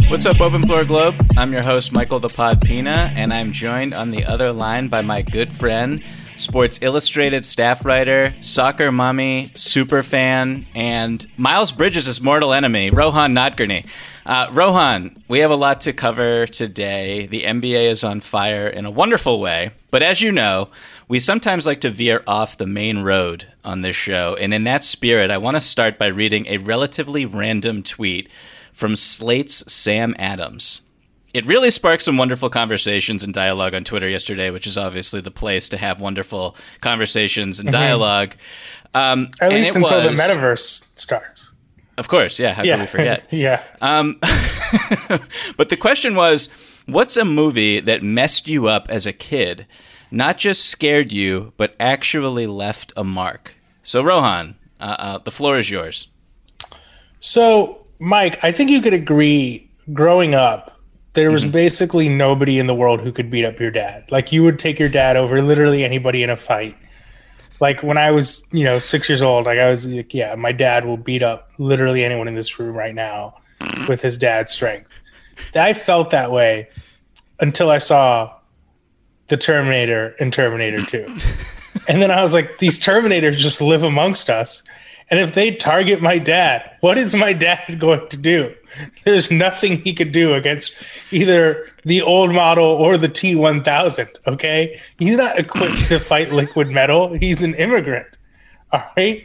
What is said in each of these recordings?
What's up, Open Floor Globe? I'm your host, Michael the Pod Pina, and I'm joined on the other line by my good friend, Sports Illustrated staff writer, soccer mommy, super fan, and Miles Bridges' mortal enemy, Rohan Nadkarni. Rohan, we have a lot to cover today. The NBA is on fire in a wonderful way, but as you know, we sometimes like to veer off the main road on this show, and in that spirit, I want to start by reading a relatively random tweet from Slate's Sam Adams. It really sparked some wonderful conversations and dialogue on Twitter yesterday, which is obviously the place to have wonderful conversations and dialogue. At least until the metaverse starts. Of course, yeah. How could we forget? Yeah. But the question was, what's a movie that messed you up as a kid, not just scared you, but actually left a mark? So, Rohan, the floor is yours. So, Mike, I think you could agree, growing up, there was basically nobody in the world who could beat up your dad. Like, you would take your dad over literally anybody in a fight. Like, when I was, 6 years old, I was like, yeah, my dad will beat up literally anyone in this room right now with his dad's strength. I felt that way until I saw the Terminator and Terminator 2. And then I was like, these Terminators just live amongst us. And if they target my dad, what is my dad going to do? There's nothing he could do against either the old model or the T-1000, okay? He's not equipped to fight liquid metal. He's an immigrant, all right?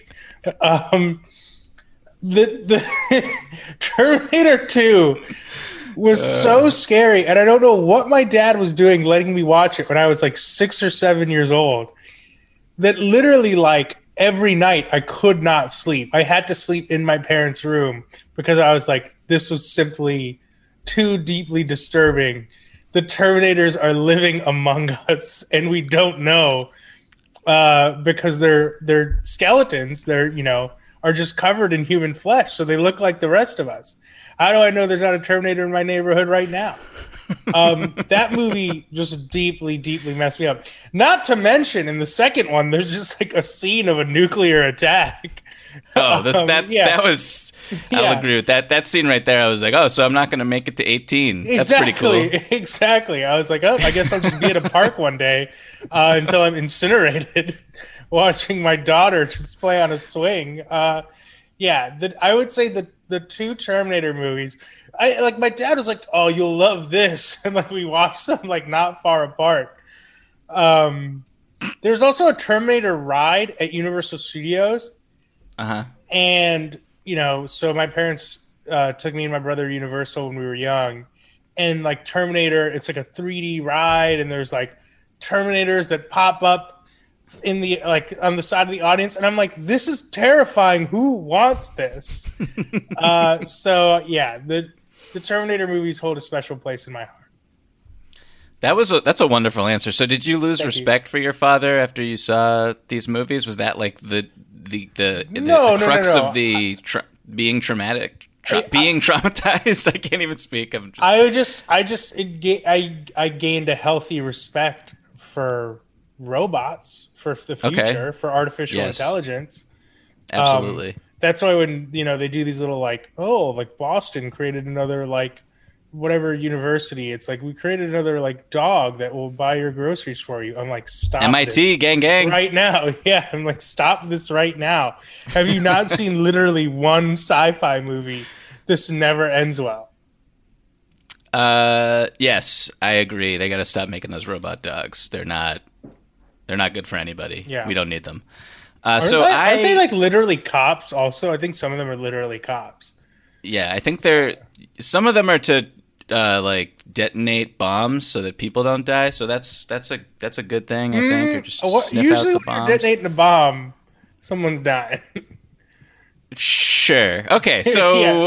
The Terminator 2 was so scary, and I don't know what my dad was doing letting me watch it when I was like 6 or 7 years old, that literally, like, every night I could not sleep. I had to sleep in my parents' room because I was like, this was simply too deeply disturbing. The Terminators are living among us, and we don't know because they're skeletons. They're, are just covered in human flesh, so they look like the rest of us. How do I know there's not a Terminator in my neighborhood right now? That movie just deeply, deeply messed me up. Not to mention, in the second one, there's just like a scene of a nuclear attack. Oh, that was. I'll agree with that. That scene right there, I was like, oh, so I'm not going to make it to 18. That's pretty cool. Exactly. I was like, oh, I guess I'll just be at a park one day until I'm incinerated, watching my daughter just play on a swing. I would say that the two Terminator movies, my dad was like, oh, you'll love this. And like we watched them like not far apart. There's also a Terminator ride at Universal Studios. Uh-huh. And, so my parents took me and my brother to Universal when we were young. And like Terminator, it's like a 3D ride, and there's like Terminators that pop up in the on the side of the audience, and I'm like, this is terrifying. Who wants this? The Terminator movies hold a special place in my heart. That's a wonderful answer. So did you lose respect for your father after you saw these movies? Was that like the crux of the being traumatic? Being traumatized? I can't even speak. I gained a healthy respect for robots, for the future, for artificial intelligence. Absolutely. That's why when they do these little Boston created another whatever university, it's like, we created another dog that will buy your groceries for you. I'm like, stop MIT, this gang right now. Yeah, I'm like, stop this right now. Have you not seen literally one sci-fi movie? This never ends well. Yes, I agree. They got to stop making those robot dogs. They're not good for anybody. Yeah. We don't need them. Aren't they literally cops also? I think some of them are literally cops. Yeah, I think some of them are to detonate bombs so that people don't die. So that's a good thing, I think. Or just sniff out the bombs. Usually when you're detonating a bomb, someone's dying. Sure. Okay, so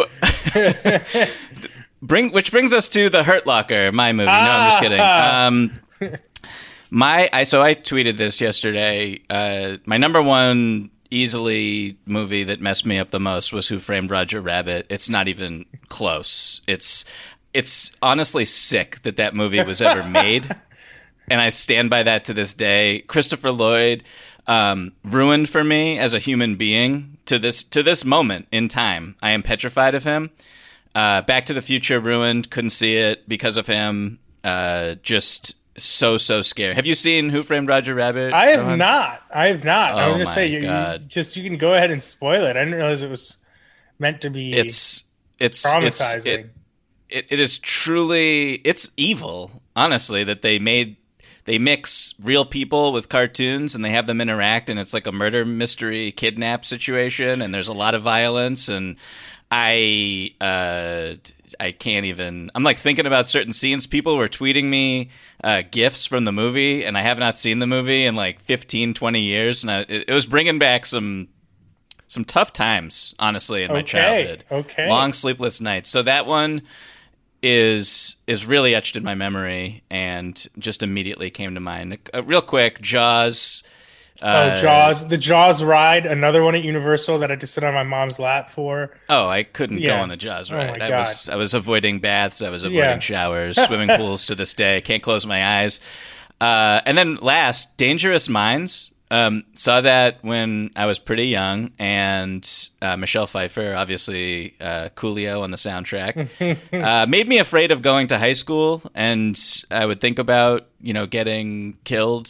which brings us to The Hurt Locker, my movie. No, I'm just kidding. I tweeted this yesterday. My number one easily movie that messed me up the most was Who Framed Roger Rabbit. It's not even close. It's honestly sick that movie was ever made, and I stand by that to this day. Christopher Lloyd ruined for me as a human being to this moment in time. I am petrified of him. Back to the Future ruined. Couldn't see it because of him. Just so scared. Have you seen Who Framed Roger Rabbit? I have not. I was Oh going to say, you can go ahead and spoil it. I didn't realize it was meant to be traumatizing. It is truly, it's evil, honestly, that they mix real people with cartoons and they have them interact, and it's like a murder mystery kidnap situation, and there's a lot of violence, and I can't even. I'm like thinking about certain scenes. People were tweeting me GIFs from the movie, and I have not seen the movie in like 15, 20 years, and it was bringing back some tough times, honestly, in my childhood. Okay. Long sleepless nights. So that one is really etched in my memory and just immediately came to mind. Real quick, Jaws. Jaws. The Jaws ride, another one at Universal that I had to sit on my mom's lap for. Oh, I couldn't go on the Jaws ride. Oh my God. I was avoiding baths. I was avoiding showers, swimming pools to this day. Can't close my eyes. And then last, Dangerous Minds. Saw that when I was pretty young, and Michelle Pfeiffer, obviously Coolio on the soundtrack, made me afraid of going to high school, and I would think about getting killed.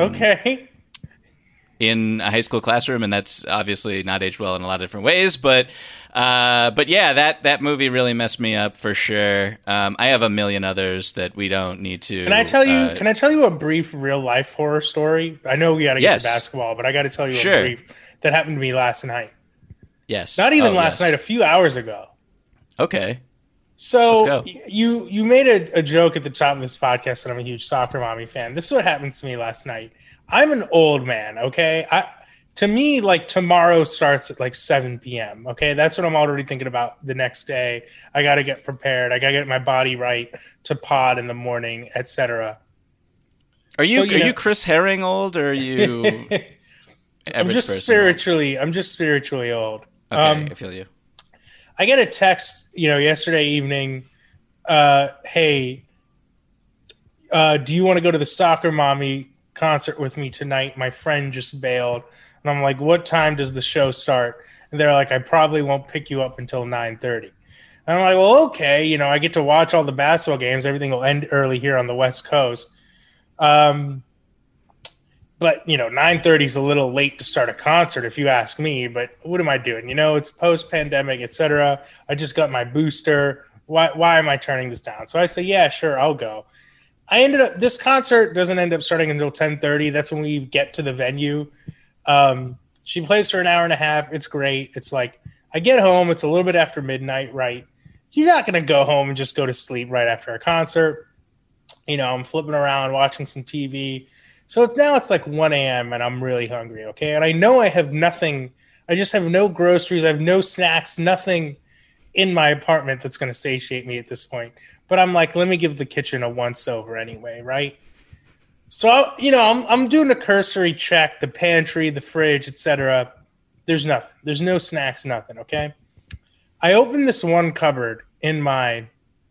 In a high school classroom, and that's obviously not aged well in a lot of different ways. But yeah, that movie really messed me up for sure. I have a million others that we don't need to. Can I tell you? Can I tell you a brief real life horror story? I know we got to get to basketball, but I got to tell you a brief that happened to me last night. Yes, not even last night. A few hours ago. Okay. So you made a joke at the top of this podcast that I'm a huge Soccer Mommy fan. This is what happened to me last night. I'm an old man, okay? To me, like, tomorrow starts at like 7 p.m., okay? That's what I'm already thinking about the next day. I got to get prepared. I got to get my body right to pod in the morning, etc. Are you Chris Herring old, or are you I'm just spiritually old. Okay, I feel you. I get a text, yesterday evening, hey, do you want to go to the Soccer Mommy concert with me tonight? My friend just bailed. And I'm like, what time does the show start? And they're like, I probably won't pick you up until 9:30. And I'm like, well, okay, I get to watch all the basketball games. Everything will end early here on the West Coast. But 9:30 is a little late to start a concert if you ask me. But what am I doing? It's post-pandemic, etc. I just got my booster. Why am I turning this down? So I say, yeah, sure, I'll go. This concert doesn't end up starting until 10:30. That's when we get to the venue. She plays for an hour and a half. It's great. It's like, I get home. It's a little bit after midnight, right? You're not going to go home and just go to sleep right after a concert. I'm flipping around, watching some TV. So it's like 1 a.m. and I'm really hungry, okay? And I know I have nothing. I just have no groceries. I have no snacks, nothing in my apartment that's going to satiate me at this point. But I'm like, let me give the kitchen a once over anyway, right? So, I'm doing a cursory check, the pantry, the fridge, etc. There's nothing. There's no snacks, nothing, okay? I opened this one cupboard in my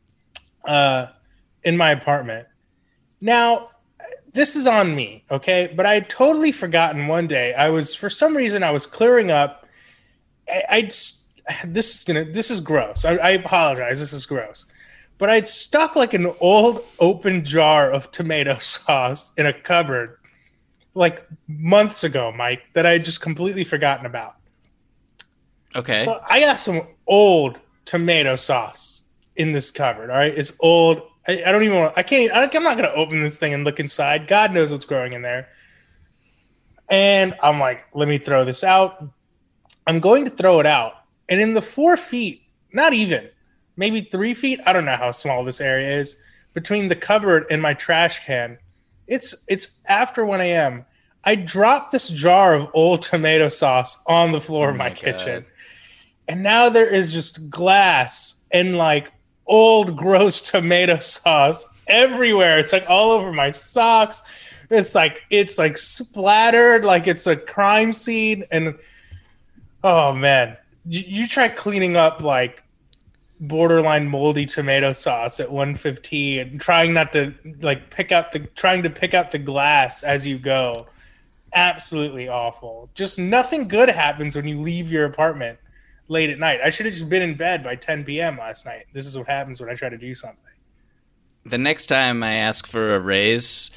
apartment. This is on me, okay? But I had totally forgotten one day. For some reason, I was clearing up. This is gross. I apologize. This is gross. But I'd stuck like an old open jar of tomato sauce in a cupboard like months ago, Mike, that I had just completely forgotten about. Okay. So I got some old tomato sauce in this cupboard, all right? It's old. I don't even want – I'm not going to open this thing and look inside. God knows what's growing in there. And I'm like, let me throw this out. I'm going to throw it out. And in the 4 feet, not even – maybe 3 feet. I don't know how small this area is between the cupboard and my trash can. It's after 1 a.m. I dropped this jar of old tomato sauce on the floor of my kitchen. And now there is just glass and like old gross tomato sauce everywhere. It's like all over my socks. It's like splattered like it's a crime scene. And oh man, you try cleaning up like borderline moldy tomato sauce at 1:15 and trying not to like pick up the glass as you go. Absolutely awful. Just nothing good happens when you leave your apartment late at night. I should have just been in bed by 10 p.m. last night. This is what happens when I try to do something. The next time I ask for a raise,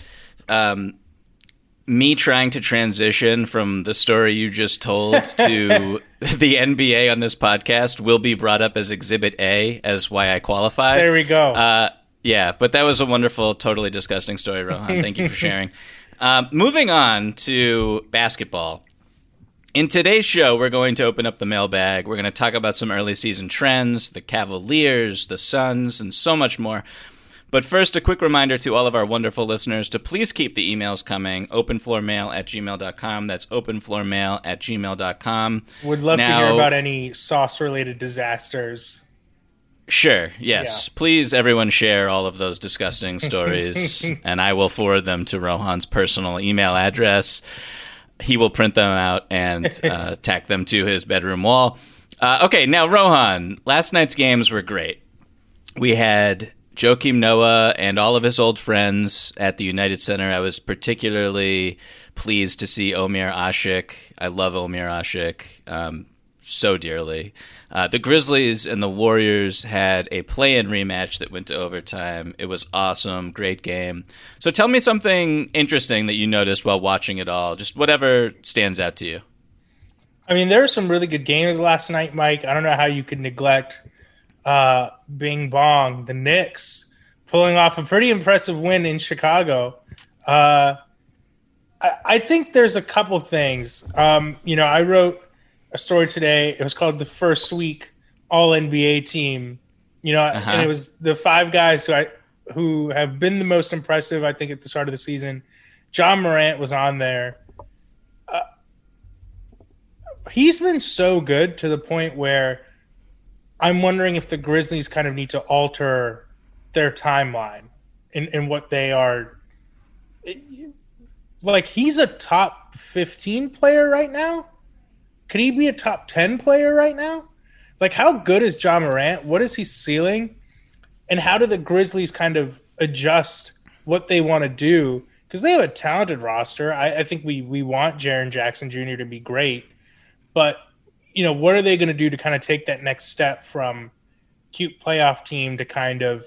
me trying to transition from the story you just told to the NBA on this podcast will be brought up as Exhibit A as why I qualify. There we go. Yeah, but that was a wonderful, totally disgusting story, Rohan. Thank you for sharing. Moving on to basketball. In today's show, we're going to open up the mailbag. We're going to talk about some early season trends, the Cavaliers, the Suns, and so much more. But first, a quick reminder to all of our wonderful listeners to please keep the emails coming, openfloormail@gmail.com. That's openfloormail@gmail.com. Would love to hear about any sauce-related disasters. Sure, yes. Yeah. Please, everyone, share all of those disgusting stories, and I will forward them to Rohan's personal email address. He will print them out and tack them to his bedroom wall. Okay, now, Rohan, last night's games were great. We had Joakim Noah and all of his old friends at the United Center. I was particularly pleased to see Omer Asik. I love Omer Asik so dearly. The Grizzlies and the Warriors had a play-in rematch that went to overtime. It was awesome, great game. So tell me something interesting that you noticed while watching it all, just whatever stands out to you. I mean, there were some really good games last night, Mike. I don't know how you could neglect Bing Bong, the Knicks, pulling off a pretty impressive win in Chicago. I think there's a couple things. I wrote a story today. It was called The First Week All-NBA Team. And it was the 5 guys who have been the most impressive, I think, at the start of the season. John Morant was on there. He's been so good to the point where I'm wondering if the Grizzlies kind of need to alter their timeline in what they are. Like, he's a top 15 player right now. Could he be a top 10 player right now? Like, how good is John Morant? What is he ceiling? And how do the Grizzlies kind of adjust what they want to do? Because they have a talented roster. I think we want Jaren Jackson Jr. to be great. But, what are they going to do to kind of take that next step from cute playoff team to kind of,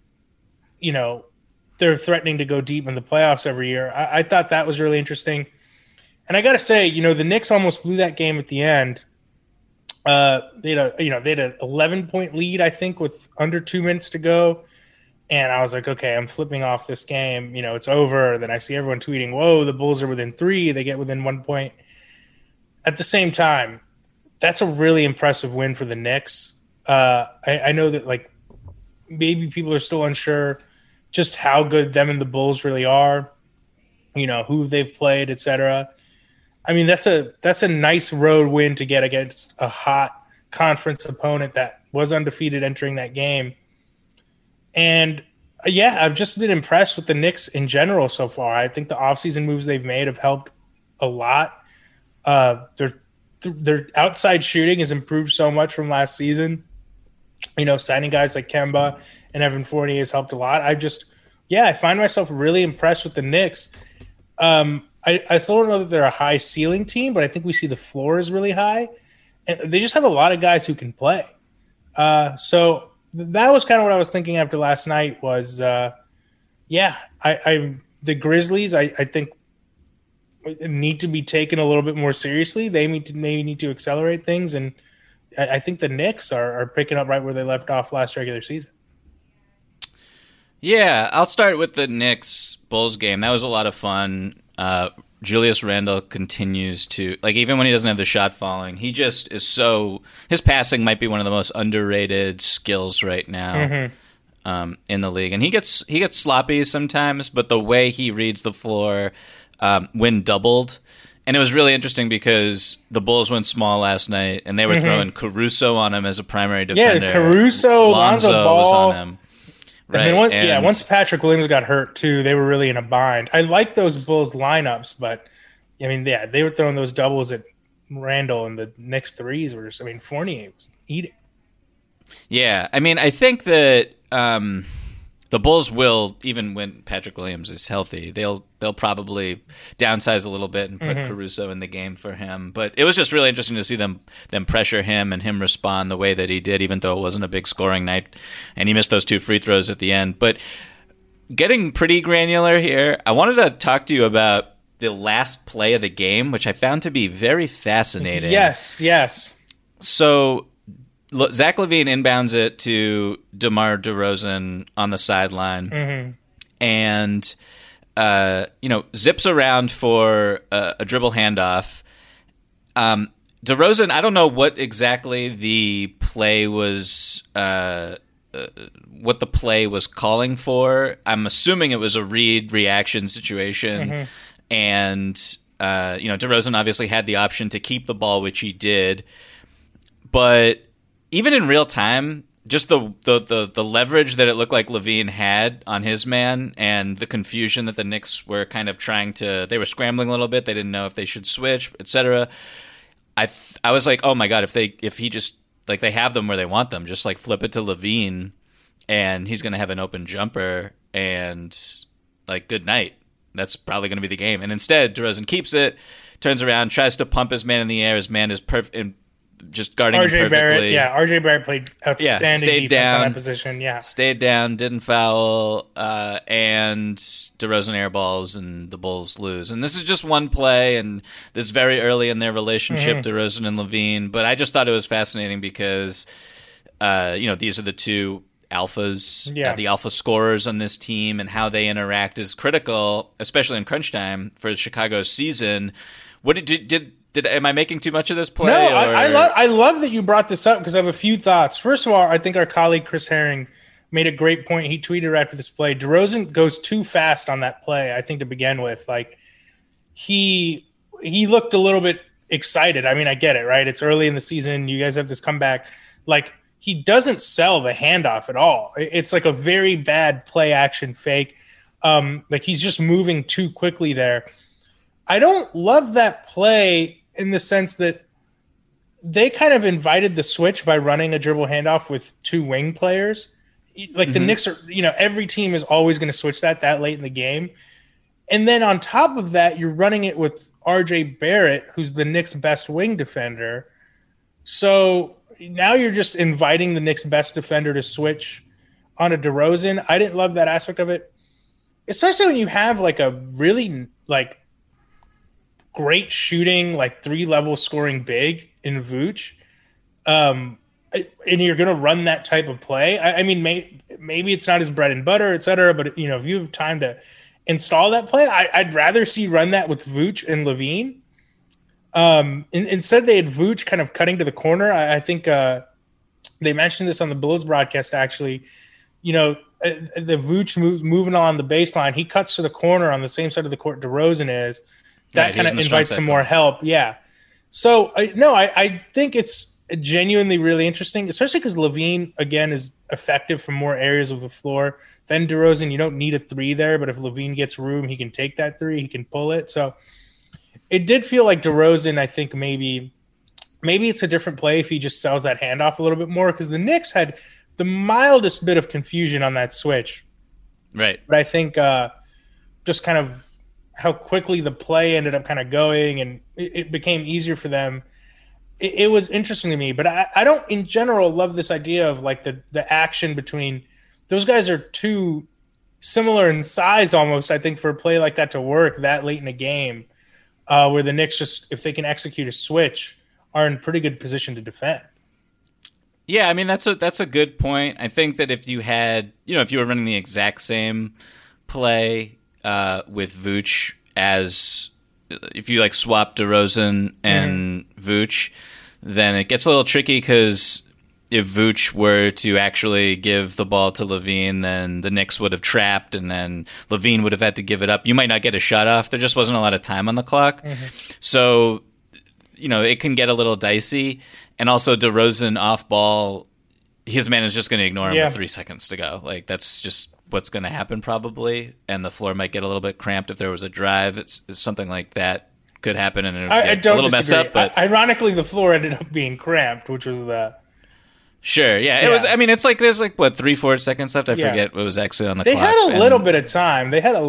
they're threatening to go deep in the playoffs every year. I thought that was really interesting. And I got to say, the Knicks almost blew that game at the end. They had an 11-point lead, I think, with under 2 minutes to go. And I was like, okay, I'm flipping off this game. It's over. Then I see everyone tweeting, whoa, the Bulls are within 3. They get within 1 point. At the same time, that's a really impressive win for the Knicks. I know that, maybe people are still unsure just how good them and the Bulls really are, who they've played, et cetera. I mean, that's a nice road win to get against a hot conference opponent that was undefeated entering that game. And, I've just been impressed with the Knicks in general so far. I think the offseason moves they've made have helped a lot. Their outside shooting has improved so much from last season. Signing guys like Kemba and Evan Fournier has helped a lot. I find myself really impressed with the Knicks. I still don't know that they're a high ceiling team, but I think we see the floor is really high. And they just have a lot of guys who can play. So that was kind of what I was thinking after last night was, the Grizzlies, I think, need to be taken a little bit more seriously. They maybe need to accelerate things. And I think the Knicks are picking up right where they left off last regular season. Yeah, I'll start with the Knicks-Bulls game. That was a lot of fun. Julius Randle continues to, even when he doesn't have the shot falling, he just is his passing might be one of the most underrated skills right now in the league. And he gets sloppy sometimes, but the way he reads the floor when doubled, and it was really interesting because the Bulls went small last night, and they were throwing Caruso on him as a primary defender. Yeah, Caruso, Lonzo Ball was on him. Right. And then once Patrick Williams got hurt too, they were really in a bind. I like those Bulls lineups, but they were throwing those doubles at Randall, and the Knicks threes were Fournier was eating. Yeah, I think that the the Bulls will, even when Patrick Williams is healthy, they'll probably downsize a little bit and put Caruso in the game for him. But it was just really interesting to see them pressure him and him respond the way that he did, even though it wasn't a big scoring night, and he missed those 2 free throws at the end. But getting pretty granular here, I wanted to talk to you about the last play of the game, which I found to be very fascinating. Yes. So Zach LaVine inbounds it to DeMar DeRozan on the sideline, and zips around for a dribble handoff. DeRozan, I don't know what exactly the play was. What the play was calling for. I'm assuming it was a reaction situation, and DeRozan obviously had the option to keep the ball, which he did, but even in real time, just the leverage that it looked like LaVine had on his man, and the confusion that the Knicks were kind of they were scrambling a little bit. They didn't know if they should switch, etc. I was like, oh my God, if he just, like, they have them where they want them, just like flip it to LaVine, and he's going to have an open jumper, and like, good night. That's probably going to be the game. And instead, DeRozan keeps it, turns around, tries to pump his man in the air. His man is perfect. Just guarding him perfectly. RJ Barrett played outstanding defense on that position. Yeah, stayed down, didn't foul, and DeRozan airballs, and the Bulls lose. And this is just one play, and this is very early in their relationship, DeRozan and LaVine. But I just thought it was fascinating because, these are the two alphas, the alpha scorers on this team, and how they interact is critical, especially in crunch time for Chicago's season. What am I making too much of this play? No, I love that you brought this up because I have a few thoughts. First of all, I think our colleague Chris Herring made a great point. He tweeted after this play, DeRozan goes too fast on that play, I think, to begin with. Like, he looked a little bit excited. I mean, I get it, right? It's early in the season. You guys have this comeback. Like, he doesn't sell the handoff at all. It's like a very bad play action fake. Like, he's just moving too quickly there. I don't love that play in the sense that they kind of invited the switch by running a dribble handoff with 2 wing players. Like, the Knicks are, every team is always going to switch that late in the game. And then on top of that, you're running it with RJ Barrett, who's the Knicks' best wing defender. So now you're just inviting the Knicks' best defender to switch on a DeRozan. I didn't love that aspect of it, especially when you have like a really like great shooting, like 3-level scoring big in Vooch. And you're going to run that type of play. I mean, maybe it's not his bread and butter, et cetera, but if you have time to install that play, I'd rather see run that with Vooch and LaVine. Instead, they had Vooch kind of cutting to the corner. I think they mentioned this on the Bulls broadcast, actually. The Vooch moving on the baseline, he cuts to the corner on the same side of the court DeRozan is. That kind of invites some more help. Yeah. So, I think it's genuinely really interesting, especially because LaVine, again, is effective from more areas of the floor than DeRozan. You don't need a 3 there, but if LaVine gets room, he can take that 3. He can pull it. So it did feel like DeRozan, I think maybe it's a different play if he just sells that handoff a little bit more, because the Knicks had the mildest bit of confusion on that switch. Right. But I think just kind of how quickly the play ended up kind of going, and it became easier for them. It was interesting to me, but I don't in general love this idea of like the action between those guys are too similar in size almost, I think, for a play like that to work that late in a game, where the Knicks just, if they can execute a switch, are in pretty good position to defend. Yeah, I mean, that's a good point. I think that if you had, if you were running the exact same play with Vooch, as if you like swap DeRozan and Vooch, then it gets a little tricky, because if Vooch were to actually give the ball to LaVine, then the Knicks would have trapped, and then LaVine would have had to give it up. You might not get a shot off. There just wasn't a lot of time on the clock. So, it can get a little dicey. And also DeRozan off ball, his man is just going to ignore him with 3 seconds to go. Like, that's just what's going to happen probably. And the floor might get a little bit cramped if there was a drive. It's something like that could happen, and it would get a little messed up. But ironically, the floor ended up being cramped, which was the Sure, yeah. It was. I mean, it's like there's like what 3-4 seconds left. I forget what was actually on the clock. They had a little bit of time.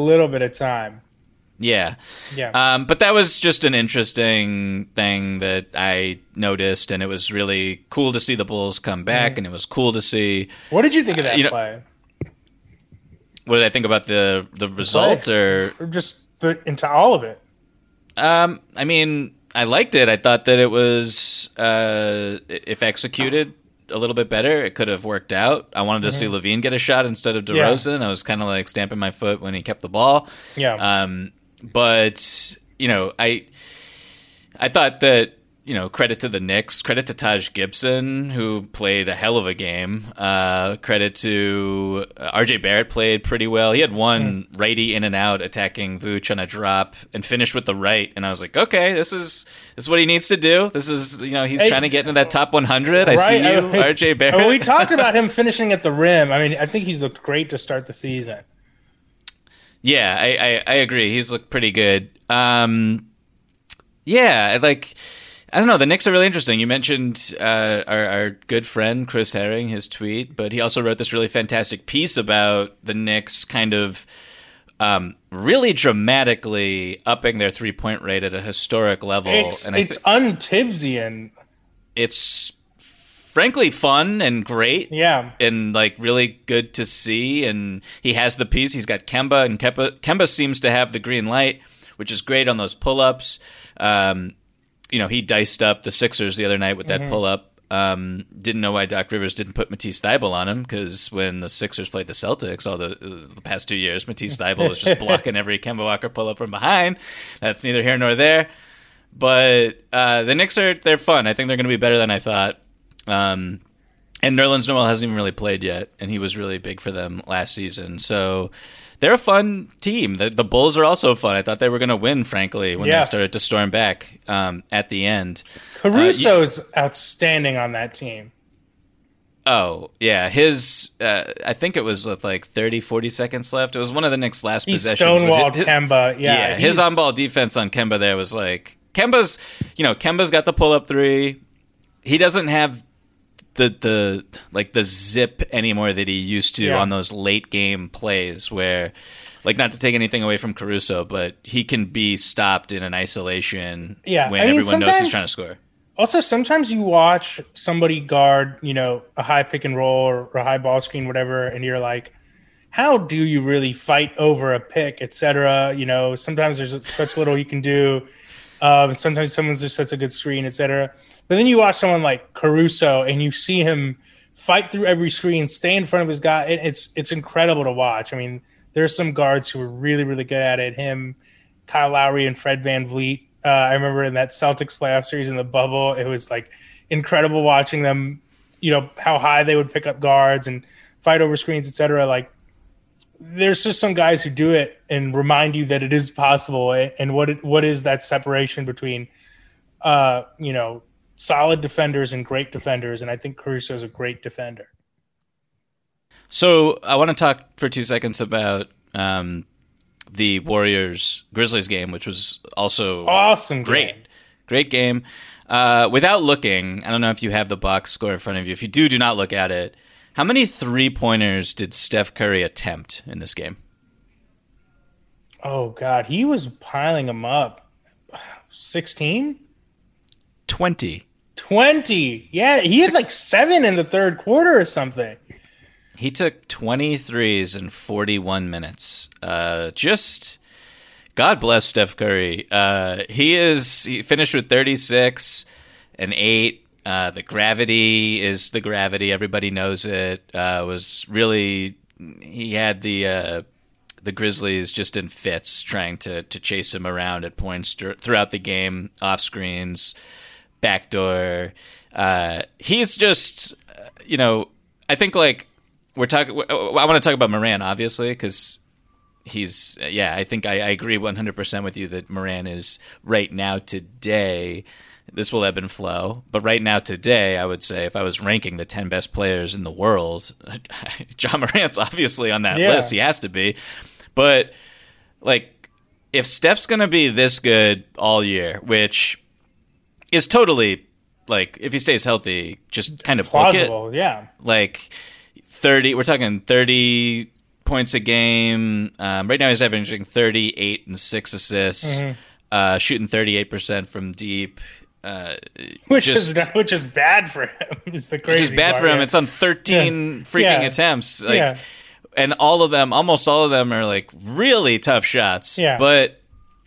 Yeah. Yeah. But that was just an interesting thing that I noticed, and it was really cool to see the Bulls come back, and it was cool to see. What did you think of that play? What did I think about the result, or just into all of it? I mean, I liked it. I thought that it was, if executed a little bit better, it could have worked out. I wanted to see Levine get a shot instead of DeRozan. I was kind of like stamping my foot when he kept the ball. Yeah. But, I thought that, credit to the Knicks, credit to Taj Gibson, who played a hell of a game. Credit to RJ Barrett played pretty well. He had one righty in and out attacking Vooch on a drop and finished with the right. And I was like, okay, this is what he needs to do. This is, he's trying to get into that top 100. I see you, RJ Barrett. We talked about him finishing at the rim. I mean, I think he's looked great to start the season. Yeah, I agree. He's looked pretty good. I don't know. The Knicks are really interesting. You mentioned our good friend Chris Herring, his tweet, but he also wrote this really fantastic piece about the Knicks kind of really dramatically upping their three-point rate at a historic level. It's un-Tibbsian. It's frankly fun and great. Yeah. And like really good to see. And he has the piece. He's got Kemba, and Kemba seems to have the green light, which is great on those pull-ups. He diced up the Sixers the other night with that pull-up. Didn't know why Doc Rivers didn't put Matisse Thybulle on him, because when the Sixers played the Celtics all the past 2 years, Matisse Thybulle was just blocking every Kemba Walker pull-up from behind. That's neither here nor there. But the Knicks they're fun. I think they're going to be better than I thought. And Nerlens Noel hasn't even really played yet, and he was really big for them last season. So they're a fun team. The Bulls are also fun. I thought they were going to win, frankly, when they started to storm back at the end. Caruso's outstanding on that team. Oh, yeah. His, I think it was with like 30, 40 seconds left. It was one of the Knicks' last possessions. He stonewalled Kemba. Yeah, his on-ball defense on Kemba there was like, Kemba's got the pull-up three. He doesn't have the zip anymore that he used to on those late game plays where, like, not to take anything away from Caruso, but he can be stopped in an isolation when everyone knows he's trying to score. Also, sometimes you watch somebody guard, a high pick and roll or a high ball screen, whatever, and you're like, how do you really fight over a pick, et cetera? Sometimes there's such little you can do. Sometimes someone's just sets a good screen, et cetera. But then you watch someone like Caruso and you see him fight through every screen, stay in front of his guy. It's incredible to watch. I mean, there are some guards who are really, really good at it. Him, Kyle Lowry, and Fred VanVleet. I remember in that Celtics playoff series in the bubble, it was like incredible watching them, how high they would pick up guards and fight over screens, et cetera. Like, there's just some guys who do it and remind you that it is possible. And what is that separation between, solid defenders and great defenders, and I think Caruso is a great defender. So I want to talk for 2 seconds about the Warriors-Grizzlies game, which was also awesome. Great game. Without looking, I don't know if you have the box score in front of you. If you do not look at it. How many three-pointers did Steph Curry attempt in this game? Oh, God. He was piling them up. 16? 20. Yeah, he had like 7 in the third quarter or something. He took 23s in 41 minutes. Just God bless Steph Curry. He finished with 36 and 8. The gravity is the gravity. Everybody knows it. He had the Grizzlies just in fits, trying to chase him around at points throughout the game, off screens, backdoor. He's just, I think like I want to talk about Moran, obviously, because he's, I think I agree 100% with you that Moran is right now today. This will ebb and flow, but right now today, I would say if I was ranking the 10 best players in the world, John Morant's obviously on that list. He has to be. But like, if Steph's going to be this good all year, which is totally like if he stays healthy, just kind of plausible. Yeah, like 30. We're talking 30 points a game. Right now, he's averaging 38 and 6 assists, shooting 38% from deep. Which is bad for him. Is the crazy which is bad part, for him. yeah. It's on 13 freaking attempts. Like, and almost all of them are like really tough shots. Yeah. But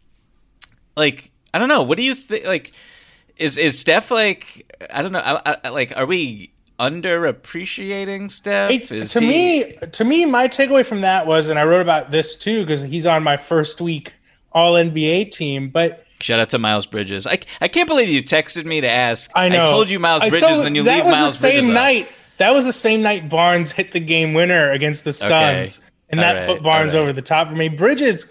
like, I don't know. What do you think? Like, is Steph like? I don't know. Like, are we underappreciating Steph? To me, my takeaway from that was, and I wrote about this too because he's on my first week All NBA team. But shout out to Miles Bridges. I can't believe you texted me to ask. I know. I told you Miles Bridges, and then you leave Miles Bridges. That was the same night Barnes hit the game winner against the Suns, and that put Barnes over the top for me. Bridges,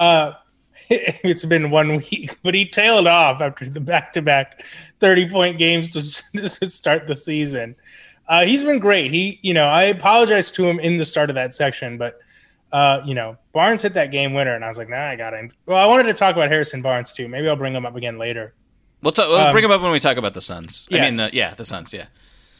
it's been 1 week, but he tailed off after the back-to-back 30-point games to start the season. He's been great. I apologized to him in the start of that section, but Barnes hit that game winner, and I was like, nah, I got him. Well, I wanted to talk about Harrison Barnes too. Maybe I'll bring him up again later. We'll bring him up when we talk about the Suns. Yes. The Suns, yeah.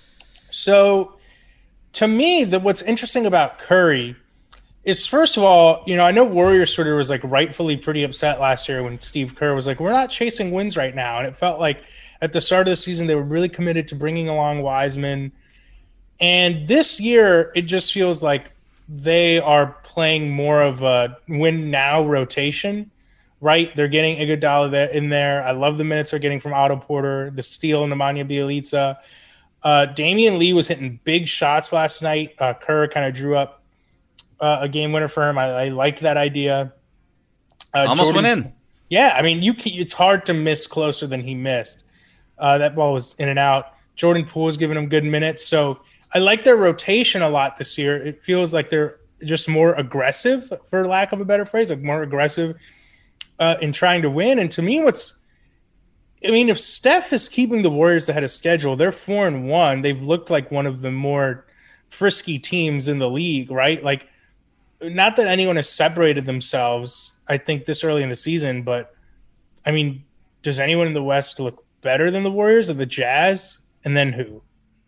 So, to me, what's interesting about Curry is, first of all, I know Warriors Twitter was like rightfully pretty upset last year when Steve Kerr was like, we're not chasing wins right now. And it felt like at the start of the season, they were really committed to bringing along Wiseman. And this year, it just feels like they are playing more of a win-now rotation, right? They're getting Iguodala in there. I love the minutes they're getting from Otto Porter, the steal, Nemanja Bjelica. Damian Lee was hitting big shots last night. Kerr kind of drew up a game winner for him. I liked that idea. Almost went in. Yeah, I mean, it's hard to miss closer than he missed. That ball was in and out. Jordan Poole is giving him good minutes. So I like their rotation a lot this year. It feels like they're just more aggressive, for lack of a better phrase, like more aggressive in trying to win. And to me, if Steph is keeping the Warriors ahead of schedule, they're 4-1. They've looked like one of the more frisky teams in the league, right? Like, not that anyone has separated themselves, I think, this early in the season, but I mean, does anyone in the West look better than the Warriors or the Jazz? And then who?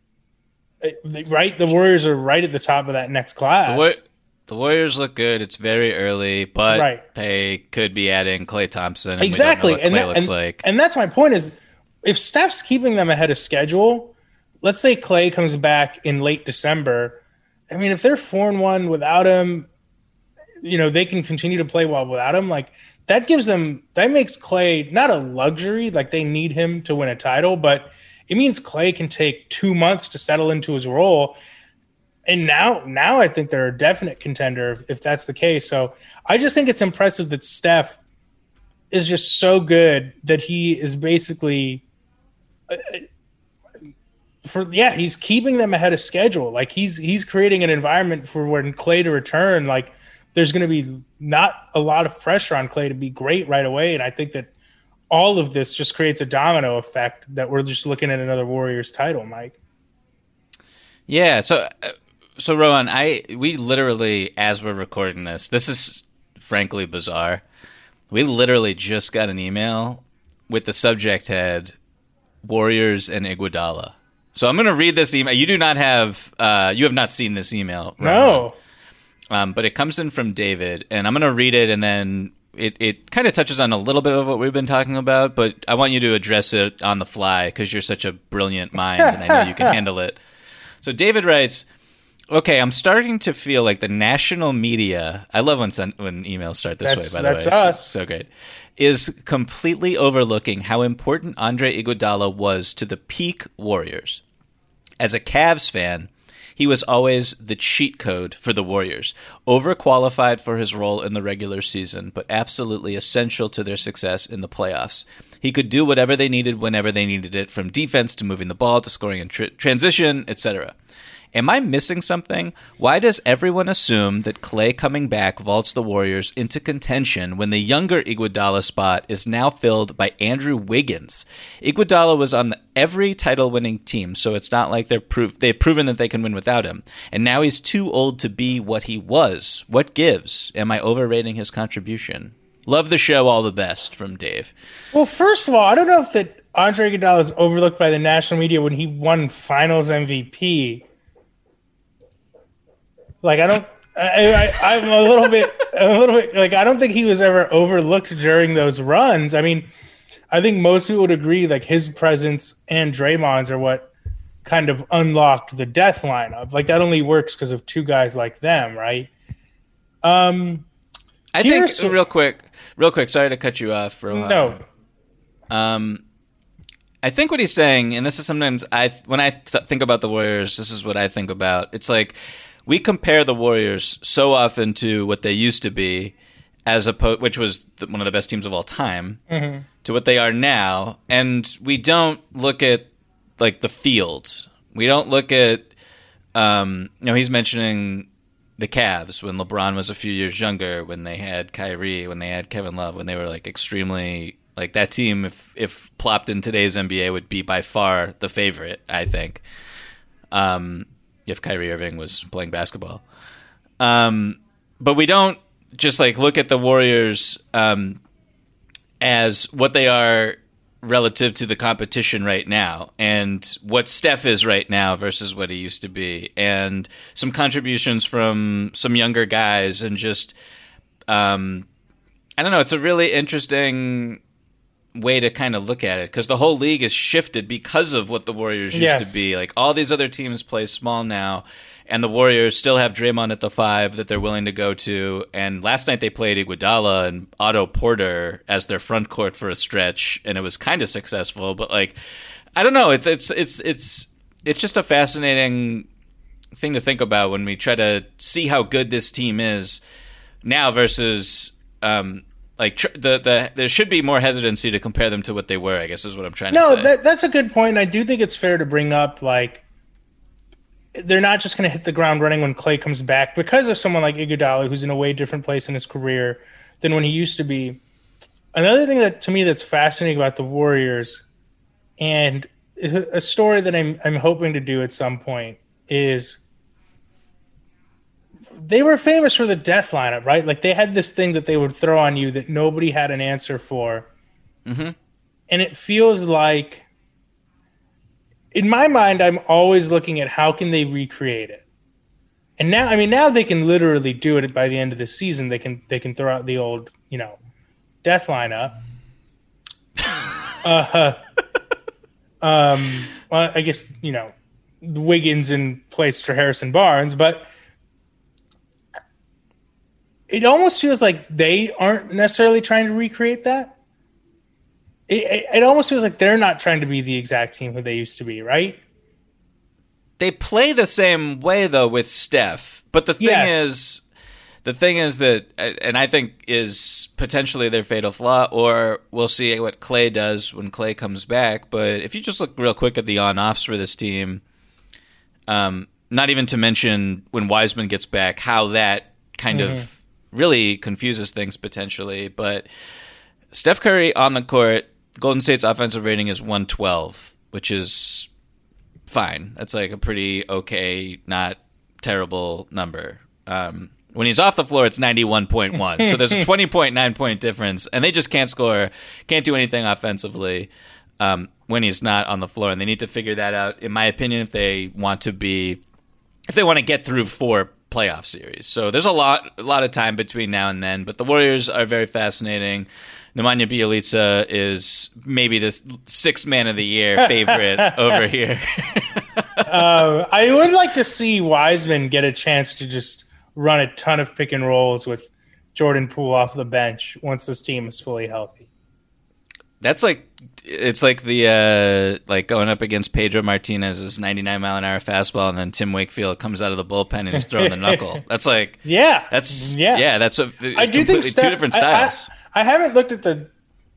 Right? The Warriors are right at the top of that next class. The Warriors look good. It's very early, but they could be adding Klay Thompson. And exactly. We don't know what Klay looks like. And that's my point is, if Steph's keeping them ahead of schedule, let's say Klay comes back in late December. I mean, if they're 4-1 without him, they can continue to play well without him. Like, that makes Klay not a luxury, like they need him to win a title, but it means Klay can take 2 months to settle into his role. And now I think they're a definite contender if that's the case. So I just think it's impressive that Steph is just so good that he is basically he's keeping them ahead of schedule. Like he's creating an environment for when Klay to return. Like, there's going to be not a lot of pressure on Klay to be great right away. And I think that all of this just creates a domino effect that we're just looking at another Warriors title, Mike. Yeah. So Rohan, we literally, as we're recording this is frankly bizarre. We literally just got an email with the subject head Warriors and Iguodala. So I'm going to read this email. You have not seen this email, Rohan. No. But it comes in from David, and I'm going to read it, and then it kind of touches on a little bit of what we've been talking about, but I want you to address it on the fly because you're such a brilliant mind, and I know you can handle it. So David writes, okay, I'm starting to feel like the national media, I love when emails start this way, by the way. That's us. So great. Is completely overlooking how important Andre Iguodala was to the peak Warriors. As a Cavs fan, he was always the cheat code for the Warriors, overqualified for his role in the regular season, but absolutely essential to their success in the playoffs. He could do whatever they needed whenever they needed it, from defense to moving the ball to scoring in transition, etc. Am I missing something? Why does everyone assume that Klay coming back vaults the Warriors into contention when the younger Iguodala spot is now filled by Andrew Wiggins? Iguodala was on every title-winning team, so it's not like they've proven that they can win without him. And now he's too old to be what he was. What gives? Am I overrating his contribution? Love the show, all the best, from Dave. Well, first of all, I don't know if that Andre Iguodala is overlooked by the national media when he won Finals MVP. Like I'm a little bit like I don't think he was ever overlooked during those runs. I mean, I think most people would agree like his presence and Draymond's are what kind of unlocked the death lineup. Like that only works because of two guys like them, right? I think real quick. Sorry to cut you off for a while. No. I think what he's saying, and this is sometimes when I think about the Warriors, this is what I think about. It's like we compare the Warriors so often to what they used to be, which was one of the best teams of all time, to what they are now, and we don't look at like the field. We don't look at, he's mentioning the Cavs when LeBron was a few years younger, when they had Kyrie, when they had Kevin Love, when they were like extremely. Like that team, if plopped in today's NBA, would be by far the favorite, I think, if Kyrie Irving was playing basketball. But we don't just like look at the Warriors as what they are relative to the competition right now and what Steph is right now versus what he used to be, and some contributions from some younger guys, and just I don't know. It's a really interesting way to kind of look at it because the whole league is shifted because of what the Warriors used to be. Like all these other teams play small now, and the Warriors still have Draymond at the 5 that they're willing to go to. And last night they played Iguodala and Otto Porter as their front court for a stretch, and it was kind of successful. But like, I don't know. It's just a fascinating thing to think about when we try to see how good this team is now versus. There should be more hesitancy to compare them to what they were, I guess is what I'm trying to say. No, that's a good point. I do think it's fair to bring up, like, they're not just going to hit the ground running when Klay comes back because of someone like Iguodala, who's in a way different place in his career than when he used to be. Another thing that, to me, that's fascinating about the Warriors, and a story that I'm hoping to do at some point, is they were famous for the death lineup, right? Like they had this thing that they would throw on you that nobody had an answer for. Mm-hmm. And it feels like, in my mind, I'm always looking at how can they recreate it. And now they can literally do it by the end of the season. They can throw out the old, death lineup. Well, I guess, Wiggins in place for Harrison Barnes, but it almost feels like they aren't necessarily trying to recreate that. It almost feels like they're not trying to be the exact team who they used to be, right? They play the same way though with Steph, but the thing is that, and I think is potentially their fatal flaw, or we'll see what Klay does when Klay comes back. But if you just look real quick at the on-offs for this team, not even to mention when Wiseman gets back, how that kind of really confuses things potentially. But Steph Curry on the court, Golden State's offensive rating is 112, which is fine. That's like a pretty okay, not terrible number. When he's off the floor, it's 91.1. So there's a 20.9 point difference, and they just can't score, can't do anything offensively when he's not on the floor. And they need to figure that out, in my opinion, if they want to get through 4 playoff series. So there's a lot of time between now and then, but the Warriors are very fascinating. Nemanja Bjelica is maybe the 6th man of the year favorite over here. I would like to see Wiseman get a chance to just run a ton of pick and rolls with Jordan Poole off the bench once this team is fully healthy. It's like the like going up against Pedro Martinez's 99-mile-an-hour fastball, and then Tim Wakefield comes out of the bullpen and he's throwing the knuckle. That's like that's I do think Steph, 2 different styles. I haven't looked at the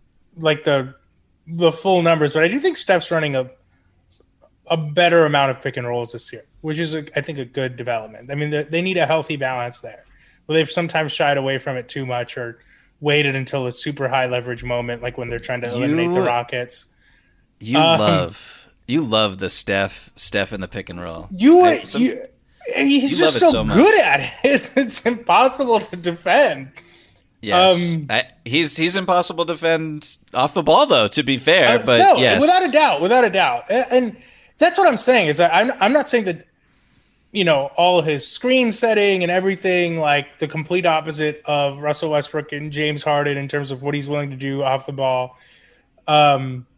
full numbers, but I do think Steph's running a better amount of pick and rolls this year, which is I think a good development. I mean, they need a healthy balance there. Well, they've sometimes shied away from it too much or waited until a super high leverage moment, like when they're trying to eliminate the Rockets. You love the Steph in the pick and roll. He's just so good at it. It's impossible to defend. Yes, he's impossible to defend off the ball, though. To be fair, but no, yes, without a doubt, and that's what I'm saying. Is that I'm not saying that all his screen setting and everything like the complete opposite of Russell Westbrook and James Harden in terms of what he's willing to do off the ball. And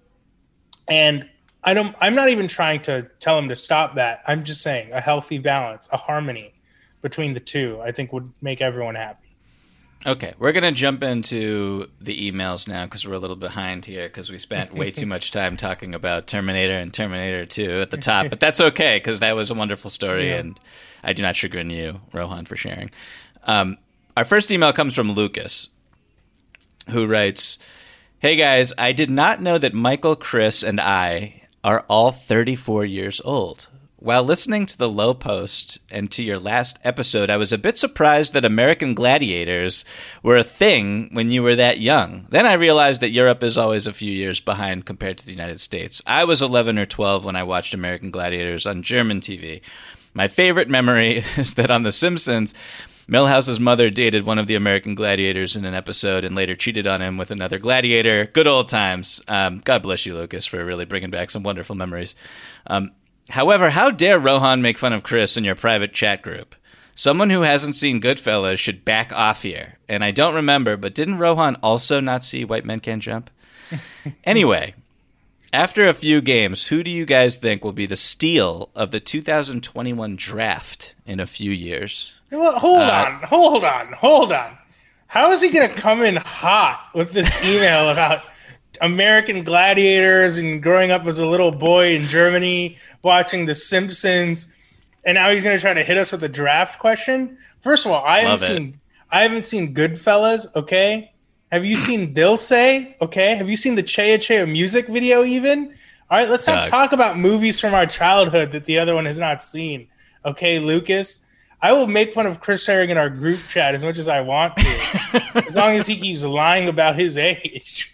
I'm not even trying to tell him to stop that. I'm just saying a healthy balance, a harmony between the two, I think would make everyone happy. Okay, we're going to jump into the emails now because we're a little behind here because we spent way too much time talking about Terminator and Terminator 2 at the top. But that's okay because that was a wonderful story, and I do not chagrin you, Rohan, for sharing. Our first email comes from Lucas, who writes, "Hey guys, I did not know that Michael, Chris, and I are all 34 years old. While listening to the Low Post and to your last episode, I was a bit surprised that American Gladiators were a thing when you were that young. Then I realized that Europe is always a few years behind compared to the United States. I was 11 or 12 when I watched American Gladiators on German TV. My favorite memory is that on The Simpsons, Milhouse's mother dated one of the American gladiators in an episode and later cheated on him with another gladiator. Good old times." God bless you, Lucas, for really bringing back some wonderful memories. However, how dare Rohan make fun of Chris in your private chat group? Someone who hasn't seen Goodfellas should back off here. And I don't remember, but didn't Rohan also not see White Men Can't Jump? Anyway, after a few games, who do you guys think will be the steal of the 2021 draft in a few years? Well, hold on. How is he going to come in hot with this email about American Gladiators and growing up as a little boy in Germany watching The Simpsons, and now he's going to try to hit us with a draft question? First of all, I haven't seen Goodfellas. Okay, have you seen Dilsey? Okay, have you seen the Chea Chea music video? Even all right, let's not talk about movies from our childhood that the other one has not seen. Okay, Lucas. I will make fun of Chris Herring in our group chat as much as I want to, as long as he keeps lying about his age.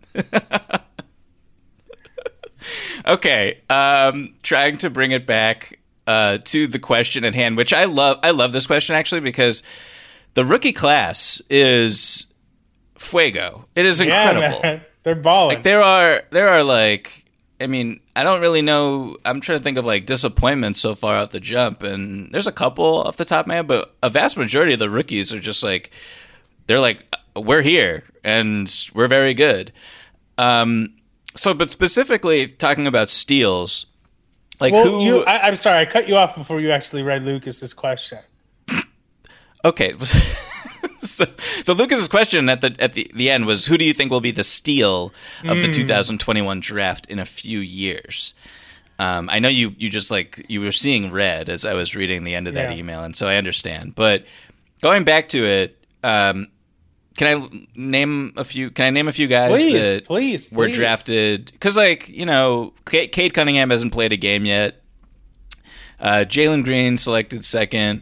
Okay, trying to bring it back to the question at hand, which I love. I love this question actually because the rookie class is fuego. It is incredible. Man. They're balling. Like there are like, I mean, I don't really know. I'm trying to think of like disappointments so far out the jump, and there's a couple off the top of my head, but a vast majority of the rookies are just like, they're like, we're here and we're very good. But specifically talking about steals, like I'm sorry, I cut you off before you actually read Lucas's question. Okay. So Lucas's question at the end was, who do you think will be the steal of the 2021 draft in a few years? I know you just like, you were seeing red as I was reading the end of that email, and so I understand. But going back to it, can I name a few guys that were drafted? Because, like, Cade Cunningham hasn't played a game yet. Jalen Green selected second.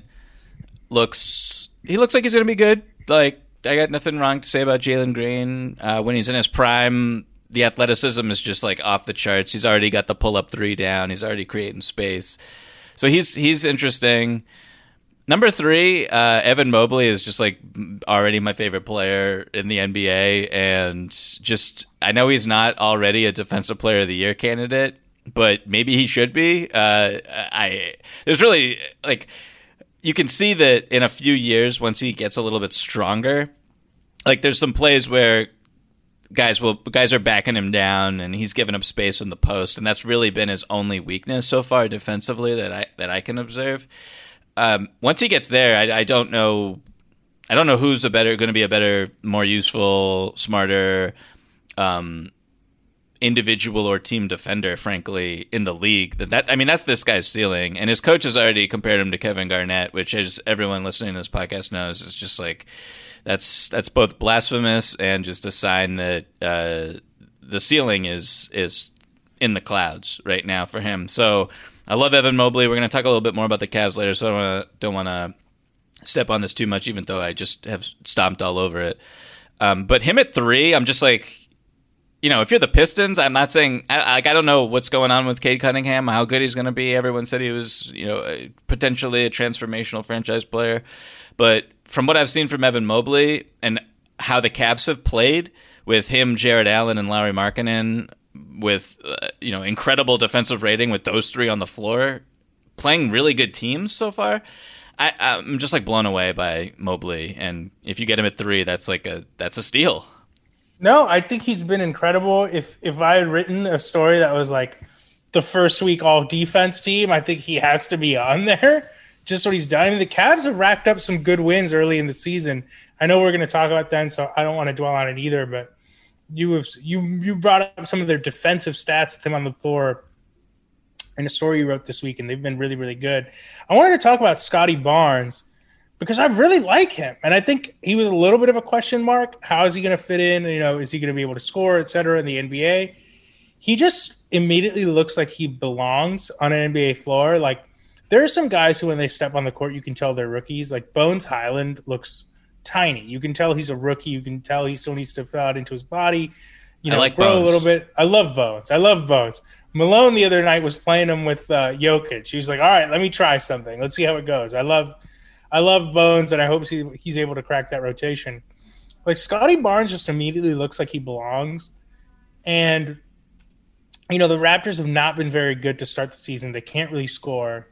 He looks like he's going to be good. Like, I got nothing wrong to say about Jalen Green. When he's in his prime, the athleticism is just, like, off the charts. He's already got the pull-up three down. He's already creating space. So he's interesting. Number 3, Evan Mobley is just like already my favorite player in the NBA, and just I know he's not already a Defensive Player of the Year candidate, but maybe he should be. There's really like you can see that in a few years once he gets a little bit stronger. Like there's some plays where guys are backing him down and he's giving up space in the post, and that's really been his only weakness so far defensively that I can observe. Once he gets there, I don't know who's going to be a better, more useful, smarter individual or team defender, frankly, in the league. That's this guy's ceiling, and his coach has already compared him to Kevin Garnett, which, as everyone listening to this podcast knows, is just like that's both blasphemous and just a sign that the ceiling is in the clouds right now for him. So. I love Evan Mobley. We're going to talk a little bit more about the Cavs later, so I don't want to step on this too much, even though I just have stomped all over it. But him at 3, I'm just like, if you're the Pistons, I'm not saying I don't know what's going on with Cade Cunningham, how good he's going to be. Everyone said he was, potentially a transformational franchise player. But from what I've seen from Evan Mobley, and how the Cavs have played with him, Jared Allen, and Lauri Markkanen, with incredible defensive rating with those three on the floor, playing really good teams so far. I'm just like blown away by Mobley, and if you get him at 3, that's a steal. No, I think he's been incredible. If I had written a story that was like the first week all defense team, I think he has to be on there. Just what he's done. I mean, the Cavs have racked up some good wins early in the season. I know we're going to talk about them, so I don't want to dwell on it either. But you brought up some of their defensive stats with him on the floor in a story you wrote this week, and they've been really, really good. I wanted to talk about Scotty Barnes because I really like him, and I think he was a little bit of a question mark. How is he going to fit in? Is he going to be able to score, et cetera, in the NBA? He just immediately looks like he belongs on an NBA floor. Like, there are some guys who, when they step on the court, you can tell they're rookies. Like Bones Highland looks tiny. You can tell he's a rookie. You can tell he still needs to fill out into his body. I like grow Bones. A little bit. I love Bones. Malone the other night was playing him with Jokic. He was like, all right, let me try something. Let's see how it goes. I love Bones, and I hope he's able to crack that rotation. Like, Scotty Barnes just immediately looks like he belongs. And, the Raptors have not been very good to start the season. They can't really score.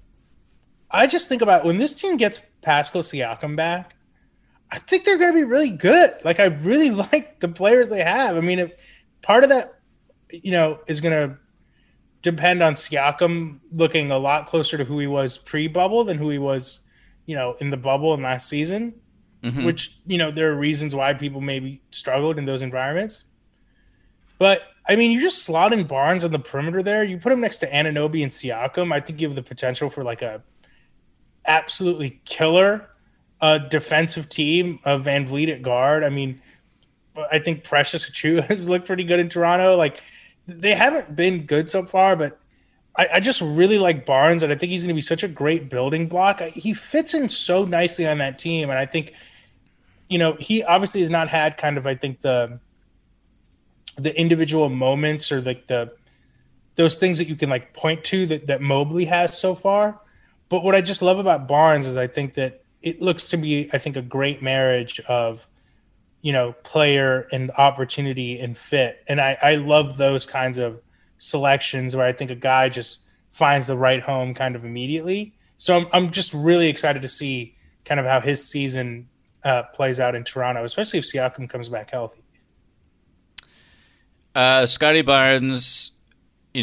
I just think about when this team gets Pascal Siakam back, I think they're going to be really good. Like, I really like the players they have. I mean, part of that, is going to depend on Siakam looking a lot closer to who he was pre-bubble than who he was, in the bubble in last season, which, there are reasons why people maybe struggled in those environments. But, I mean, you just slot in Barnes on the perimeter there. You put him next to Anunoby and Siakam. I think you have the potential for like a absolutely killer defensive team of Van Vliet at guard. I mean, I think Precious Achiuwa has looked pretty good in Toronto. Like, they haven't been good so far, but I just really like Barnes, and I think he's going to be such a great building block. He fits in so nicely on that team, and I think, he obviously has not had kind of, I think, the individual moments or like those things that you can like point to that Mobley has so far. But what I just love about Barnes is I think that it looks to be, I think, a great marriage of, player and opportunity and fit. And I love those kinds of selections where I think a guy just finds the right home kind of immediately. So I'm just really excited to see kind of how his season plays out in Toronto, especially if Siakam comes back healthy. Scotty Barnes, he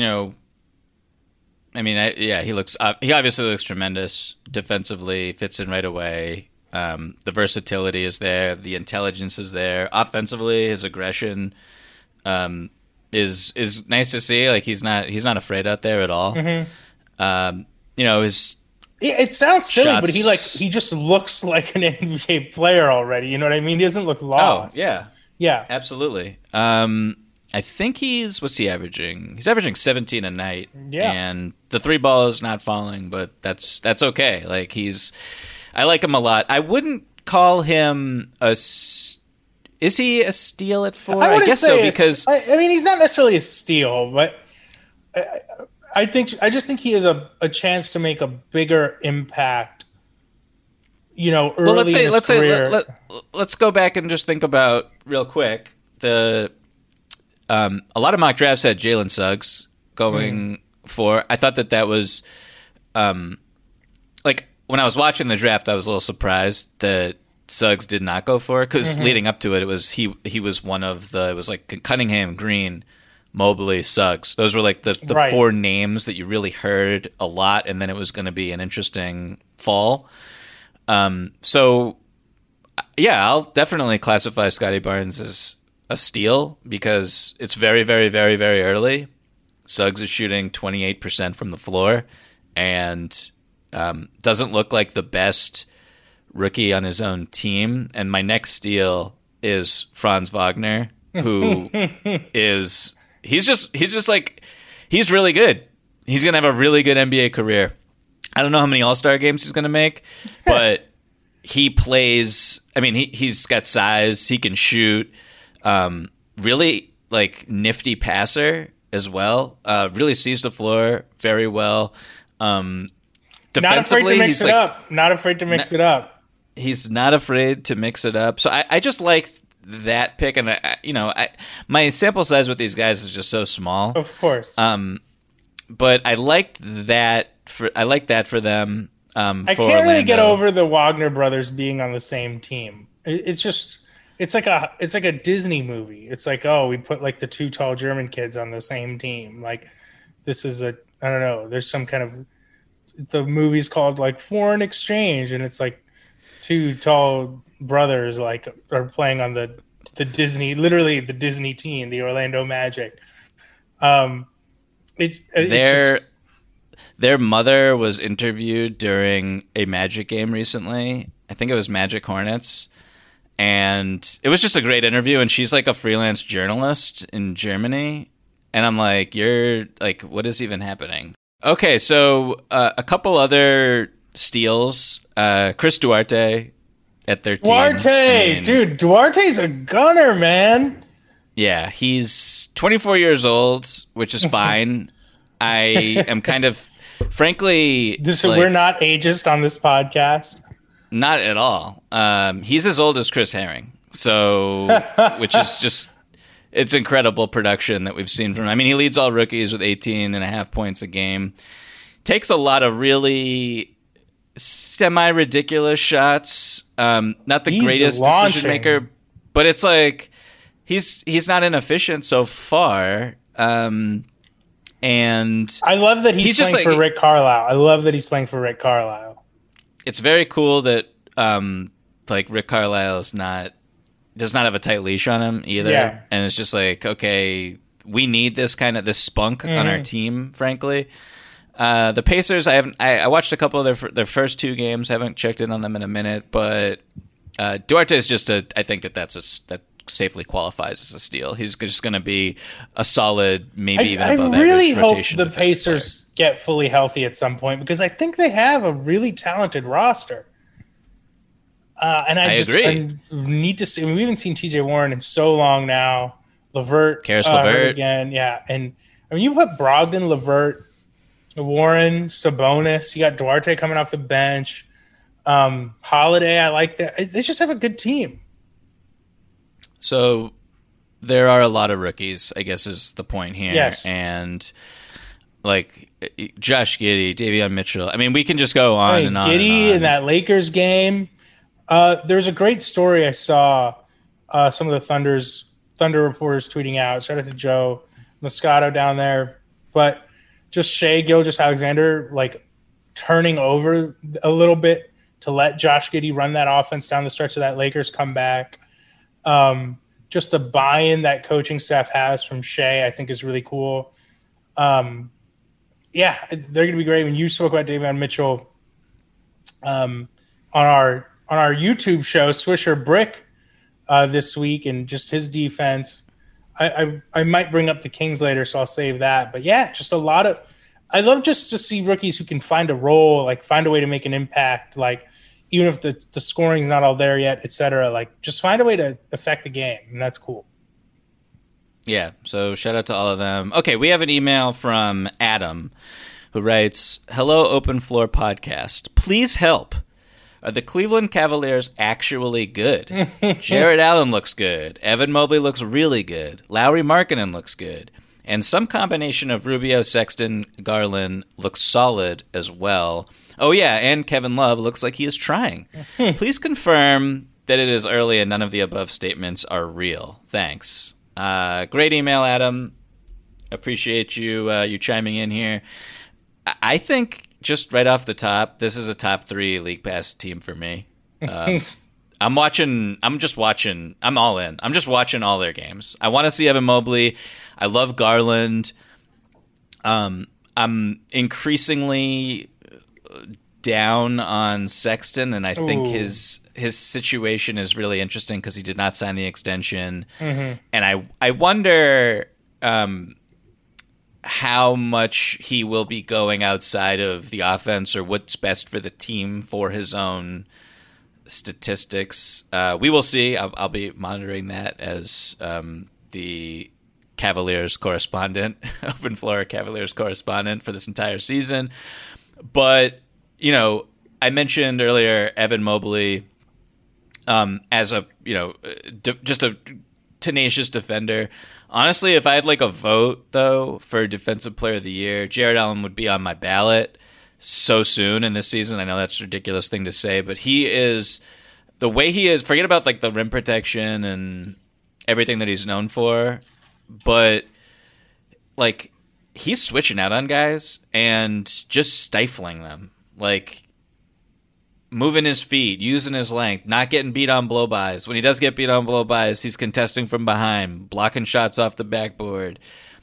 obviously looks tremendous defensively, fits in right away. The versatility is there, the intelligence is there. Offensively, his aggression is nice to see. Like, he's not afraid out there at all. Mm-hmm. It sounds silly, shots, but he just looks like an NBA player already. You know what I mean? He doesn't look lost. Oh, yeah, absolutely. I think what's he averaging? He's averaging 17 a night. Yeah. And the 3 ball is not falling, but that's okay. Like, I like him a lot. I wouldn't call him is he a steal at 4? I guess so, because I mean, he's not necessarily a steal, but I just think he has a chance to make a bigger impact. Early in his career. Let's go back and just think about real quick a lot of mock drafts had Jalen Suggs going for. I thought that was like, when I was watching the draft, I was a little surprised that Suggs did not go for it, because leading up to it, was he was one of it was like Cunningham, Green, Mobley, Suggs. Those were like the right. 4 names that you really heard a lot, and then it was going to be an interesting fall. So yeah, I'll definitely classify Scotty Barnes as a steal, because it's very, very, very, very early. Suggs is shooting 28% from the floor, and doesn't look like the best rookie on his own team. And my next steal is Franz Wagner, who he's really good. He's going to have a really good NBA career. I don't know how many All-Star games he's going to make, but he plays, I mean, he's got size, he can shoot, really like nifty passer as well. Really sees the floor very well. Not afraid to mix it up. Not afraid to mix it up. He's not afraid to mix it up. So I just liked that pick, and my sample size with these guys is just so small. Of course. But I liked that for them. I can't really get over the Wagner brothers being on the same team. It's like a Disney movie. It's like, oh, we put like the two tall German kids on the same team. Like, this is I don't know. There's some kind of, the movie's called like Foreign Exchange, and it's like two tall brothers like are playing on the Disney, literally the Disney team, the Orlando Magic. Their mother was interviewed during a Magic game recently. I think it was Magic Hornets. And it was just a great interview. And she's like a freelance journalist in Germany. And I'm like, you're like, what is even happening? Okay, so a couple other steals. Chris Duarte at 13. Duarte! Dude, Duarte's a gunner, man. Yeah, he's 24 years old, which is fine. I am kind of, frankly... We're not ageist on this podcast. Not at all. He's as old as Chris Herring. So, which is just... It's incredible production that we've seen from him. I mean, he leads all rookies with 18.5 points a game. Takes a lot of really semi-ridiculous shots. Not the greatest decision maker, but it's like he's not inefficient so far. And I love that he's playing for Rick Carlisle. It's very cool that like Rick Carlisle does not have a tight leash on him either. Yeah. And it's just like, okay, we need this spunk on our team, frankly. The Pacers, I watched a couple of their first two games. I haven't checked in on them in a minute, but Duarte is just I think that safely qualifies as a steal. He's just going to be a solid, maybe even above average rotation. I really hope the Pacers get fully healthy at some point, because I think they have a really talented roster. And I agree. I need to see. I mean, we haven't seen T.J. Warren in so long now. Karis LeVert again, yeah. And I mean, you put Brogdon, LeVert, Warren, Sabonis. You got Duarte coming off the bench. Holiday, I like that. They just have a good team. So there are a lot of rookies, I guess, is the point here. Yes, and like Josh Giddey, Davion Mitchell. I mean, we can just go on and on. Giddey in that Lakers game. There's a great story I saw some of the Thunder reporters tweeting out. Shout out to Joe Moscato down there. But just Shai Gilgeous-Alexander like turning over a little bit to let Josh Giddey run that offense down the stretch of that Lakers comeback. Just the buy-in that coaching staff has from Shai, I think, is really cool. Yeah, they're going to be great. When you spoke about Davion Mitchell on our YouTube show, Swisher Brick, this week, and just his defense. I might bring up the Kings later, so I'll save that. But yeah, just a lot of. I love just to see rookies who can find a role, like find a way to make an impact, like even if the scoring's not all there yet, etc. Like just find a way to affect the game, and that's cool. Yeah. So shout out to all of them. Okay, we have an email from Adam, who writes, "Hello, Open Floor Podcast. Please help. Are the Cleveland Cavaliers actually good? Jared Allen looks good. Evan Mobley looks really good. Lauri Markkanen looks good. And some combination of Rubio, Sexton, Garland looks solid as well. Oh, yeah, and Kevin Love looks like he is trying. Please confirm that it is early and none of the above statements are real. Thanks." Great email, Adam. Appreciate you chiming in here. I think just right off the top, this is a top 3 League Pass team for me. I'm all in. I'm just watching all their games. I want to see Evan Mobley. I love Garland. I'm increasingly down on Sexton, and I think his situation is really interesting because he did not sign the extension. Mm-hmm. And I wonder how much he will be going outside of the offense or what's best for the team for his own statistics. We will see. I'll be monitoring that as the Cavaliers correspondent, Open Floor Cavaliers correspondent for this entire season. But, I mentioned earlier Evan Mobley. as a just a tenacious defender. Honestly, if I had like a vote though for Defensive Player of the Year, Jared Allen would be on my ballot so soon in this season. I know that's a ridiculous thing to say, but he is the way he is. Forget about like the rim protection and everything that he's known for, but like he's switching out on guys and just stifling them, like moving his feet, using his length, not getting beat on blow-bys. When he does get beat on blow-bys, he's contesting from behind, blocking shots off the backboard.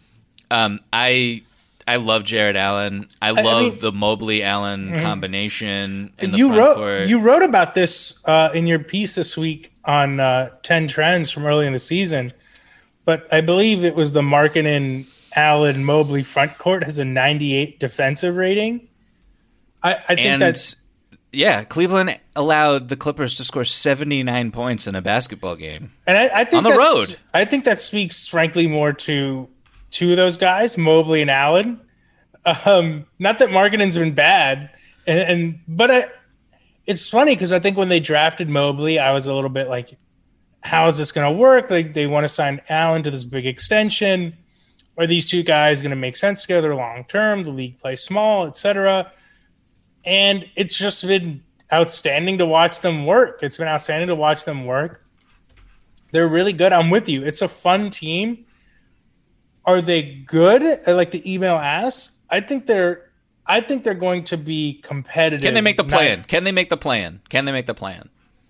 I love Jared Allen. I love the Mobley-Allen combination in the front court. You wrote about this in your piece this week on 10 Trends from early in the season, but I believe it was the Markkanen, Allen, Mobley front court has a 98 defensive rating. I think that's... Yeah, Cleveland allowed the Clippers to score 79 points in a basketball game. And I think on the road. I think that speaks, frankly, more to two of those guys, Mobley and Allen. Not that Markkanen's been bad, but it's funny because I think when they drafted Mobley, I was a little bit like, how is this going to work? Like they want to sign Allen to this big extension. Are these two guys going to make sense together long term? The league plays small, etc. And it's just been outstanding to watch them work. It's been outstanding to watch them work. They're really good. I'm with you. It's a fun team. Are they good? Like the email asks. I think they're going to be competitive. Can they make the plan? Can they make the plan? Can they make the plan?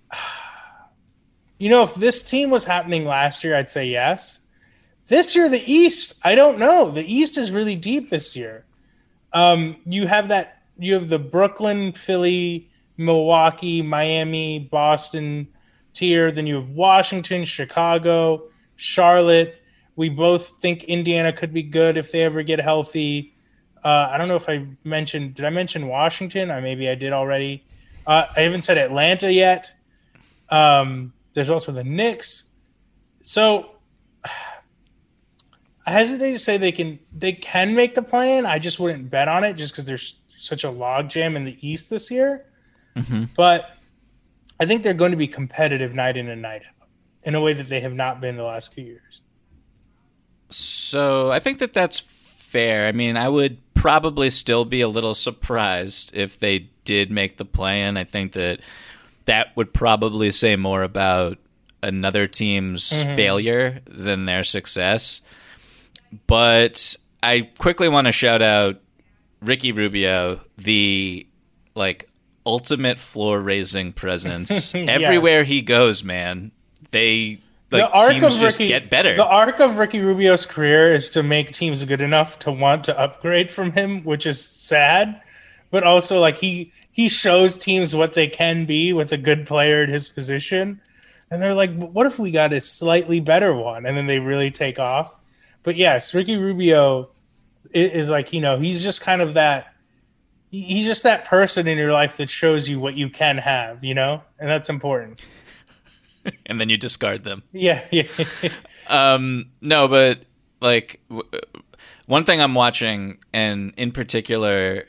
If this team was happening last year, I'd say yes. This year, the East, I don't know. The East is really deep this year. You have the Brooklyn, Philly, Milwaukee, Miami, Boston tier. Then you have Washington, Chicago, Charlotte. We both think Indiana could be good if they ever get healthy. I don't know if did I mention Washington? Maybe I did already. I haven't said Atlanta yet. There's also the Knicks. So I hesitate to say they can make the plan. I just wouldn't bet on it just because there's such a logjam in the East this year. Mm-hmm. But I think they're going to be competitive night in and night out in a way that they have not been the last few years. So I think that's fair. I mean, I would probably still be a little surprised if they did make the play-in. I think that would probably say more about another team's failure than their success. But I quickly want to shout out Ricky Rubio, the ultimate floor-raising presence. Everywhere he goes, man, teams just get better. The arc of Ricky Rubio's career is to make teams good enough to want to upgrade from him, which is sad. But also, he shows teams what they can be with a good player at his position. And they're like, what if we got a slightly better one? And then they really take off. But yes, Ricky Rubio is he's just kind of that. He's just that person in your life that shows you what you can have, and that's important. And then you discard them. Yeah. No, but one thing I'm watching, and in particular,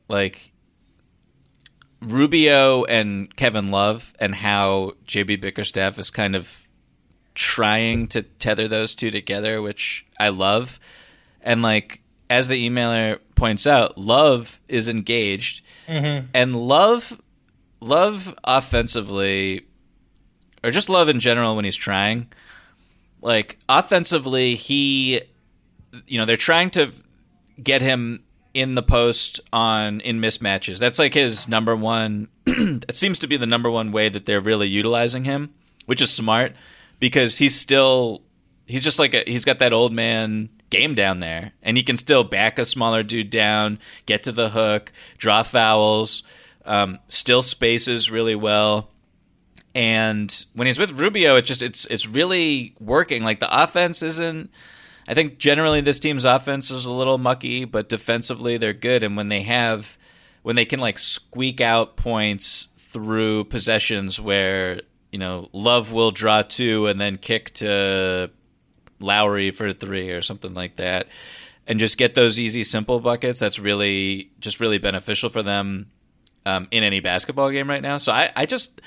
Rubio and Kevin Love, and how JB Bickerstaff is kind of trying to tether those two together, which I love. And as the emailer points out, Love is engaged, and Love offensively, or just Love in general when he's trying, offensively, they're trying to get him in the post in mismatches. That's his number one. It seems to be the number one way that they're really utilizing him, which is smart because he's just he's got that old man game down there, and he can still back a smaller dude down, get to the hook, draw fouls, still spaces really well. And when he's with Rubio, it's really working. The offense isn't. I think generally this team's offense is a little mucky, but defensively they're good. And when they can squeak out points through possessions where Love will draw two and then kick to Lowry for three or something like that, and just get those easy, simple buckets, that's really beneficial for them in any basketball game right now. So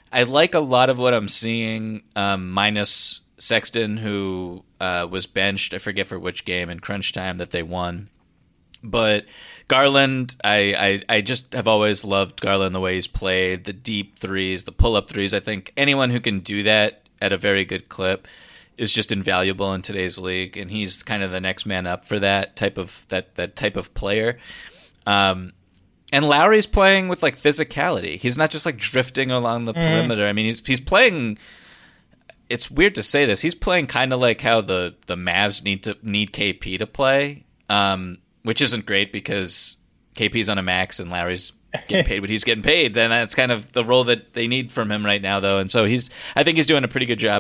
I like a lot of what I'm seeing, minus Sexton, who was benched. I forget for which game in crunch time that they won. But Garland, I just have always loved Garland, the way he's played, the deep threes, the pull-up threes. I think anyone who can do that at a very good clip is just invaluable in today's league, and he's kind of the next man up for that type of player. And Lowry's playing with like physicality. He's not just like drifting along the perimeter. I mean, he's playing. It's weird to say this. He's playing kind of like how the Mavs need KP to play. Which isn't great because KP's on a max and Lowry's getting paid what he's getting paid. And that's kind of the role that they need from him right now, though. And so I think he's doing a pretty good job.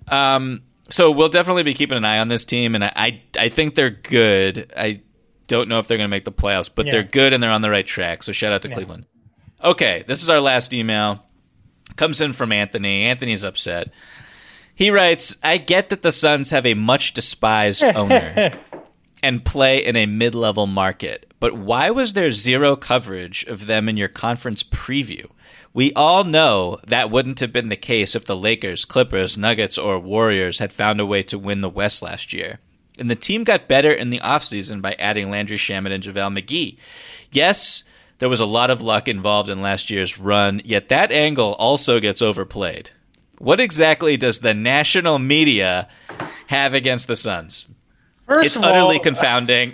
So we'll definitely be keeping an eye on this team. And I think they're good. I don't know if they're going to make the playoffs, but they're good and they're on the right track. So shout out to Cleveland. Okay, this is our last email. Comes in from Anthony. Anthony's upset. He writes, I get that the Suns have a much despised owner and play in a mid-level market, but why was there zero coverage of them in your conference preview? We all know that wouldn't have been the case if the Lakers, Clippers, Nuggets, or Warriors had found a way to win the West last year. And the team got better in the offseason by adding Landry Shamet and JaVale McGee. Yes, there was a lot of luck involved in last year's run, yet that angle also gets overplayed. What exactly does the national media have against the Suns? It's utterly confounding.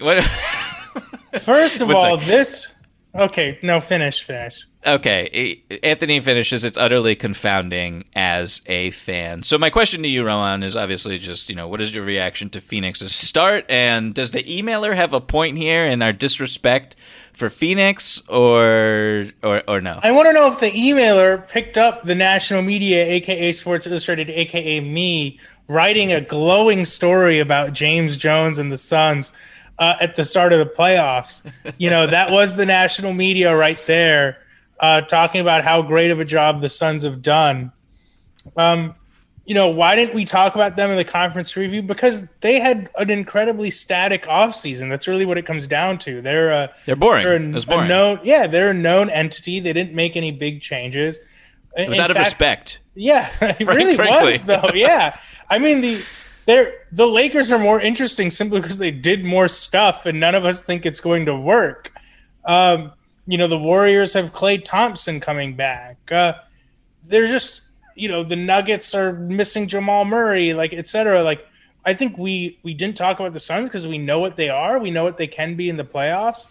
First of all, this... Okay, no, finish. Okay, Anthony finishes, it's utterly confounding as a fan. So my question to you, Rohan, is obviously just, what is your reaction to Phoenix's start? And does the emailer have a point here in our disrespect for Phoenix or no? I want to know if the emailer picked up the national media, a.k.a. Sports Illustrated, a.k.a. me, writing a glowing story about James Jones and the Suns at the start of the playoffs. That was the national media right there, talking about how great of a job the Suns have done. Why didn't we talk about them in the conference review? Because they had an incredibly static offseason. That's really what it comes down to. They're boring. It's boring. They're a known entity. They didn't make any big changes. It was out of respect. Yeah, it really was, though. Yeah. I mean, the Lakers are more interesting simply because they did more stuff, and none of us think it's going to work. The Warriors have Klay Thompson coming back. They're just, the Nuggets are missing Jamal Murray, et cetera. I think we didn't talk about the Suns because we know what they are. We know what they can be in the playoffs.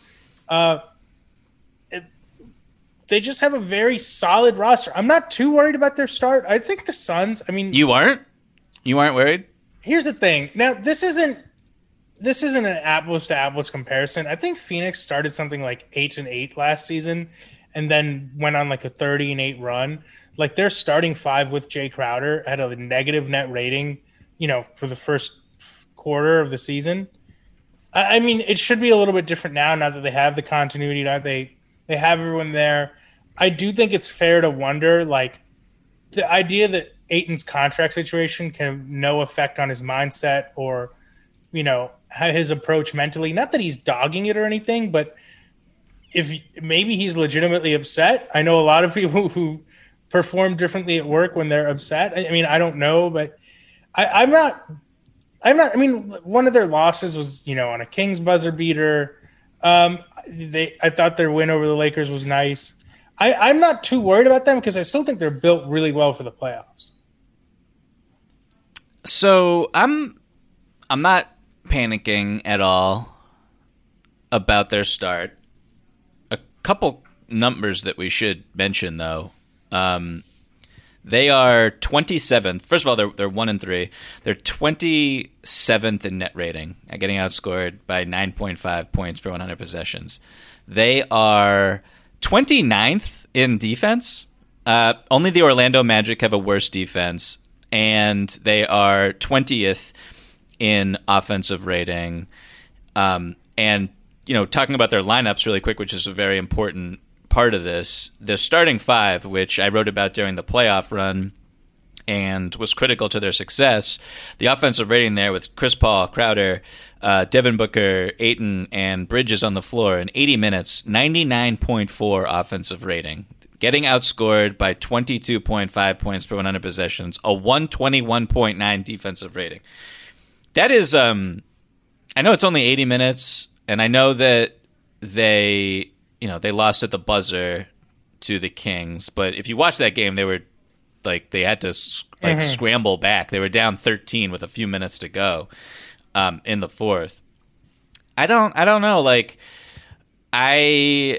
They just have a very solid roster. I'm not too worried about their start. I think the Suns, You aren't worried? Here's the thing. Now, this isn't an apples to apples comparison. I think Phoenix started something like 8-8 last season and then went on a 30-8 run. Their starting five with Jay Crowder had a negative net rating, for the first quarter of the season. It should be a little bit different now that they have the continuity, now they have everyone there. I do think it's fair to wonder, the idea that Ayton's contract situation can have no effect on his mindset or, his approach mentally. Not that he's dogging it or anything, but if maybe he's legitimately upset. I know a lot of people who perform differently at work when they're upset. I don't know, but I'm not. One of their losses was, on a Kings buzzer beater. I thought their win over the Lakers was nice. I'm not too worried about them because I still think they're built really well for the playoffs. So I'm not panicking at all about their start. A couple numbers that we should mention, though. They are 27th. First of all, they're 1-3. They're 27th in net rating, getting outscored by 9.5 points per 100 possessions. They are 29th in defense. Only the Orlando Magic have a worse defense, and they are 20th in offensive rating. And talking about their lineups really quick, which is a very important part of this, the starting five, which I wrote about during the playoff run and was critical to their success, the offensive rating there with Chris Paul, Crowder, Devin Booker, Ayton, and Bridges on the floor in 80 minutes, 99.4 offensive rating, getting outscored by 22.5 points per 100 possessions, a 121.9 defensive rating. That is, I know it's only 80 minutes, and I know that they lost at the buzzer to the Kings, but if you watch that game, they were they had to scramble back. They were down 13 with a few minutes to go in the fourth. I don't know. Like, I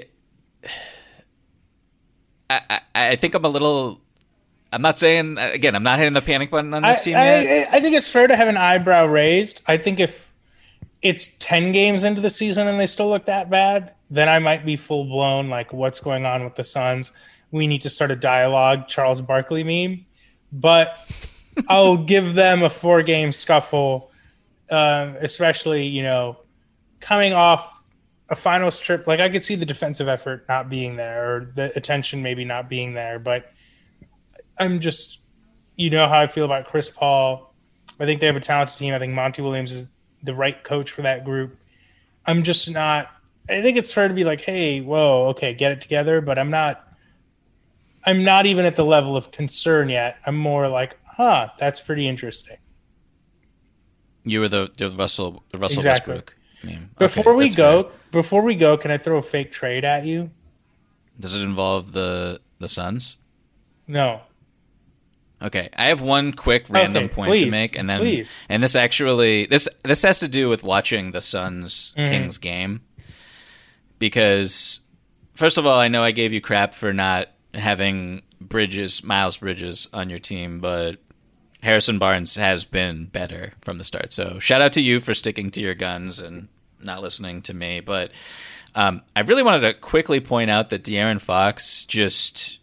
think I'm a little. I'm not saying, again, I'm not hitting the panic button on this team yet. I think it's fair to have an eyebrow raised. I think if it's 10 games into the season and they still look that bad, then I might be full blown like, what's going on with the Suns? We need to start a dialogue, Charles Barkley meme. But I'll give them a 4-game scuffle, especially, coming off a finals trip. Like, I could see the defensive effort not being there, or the attention maybe not being there. But I'm just, how I feel about Chris Paul. I think they have a talented team. I think Monty Williams is the right coach for that group. I'm just not. I think it's fair to be like, hey, whoa, okay, get it together. But I'm not even at the level of concern yet. I'm more like, that's pretty interesting. You were the Russell exactly. Westbrook meme. Before we go, can I throw a fake trade at you? Does it involve the Suns? No. Okay, I have one quick random point to make, and then and this has to do with watching the Suns Kings game, because first of all, I know I gave you crap for not having Miles Bridges on your team, but Harrison Barnes has been better from the start. So shout out to you for sticking to your guns and not listening to me. But I really wanted to quickly point out that De'Aaron Fox just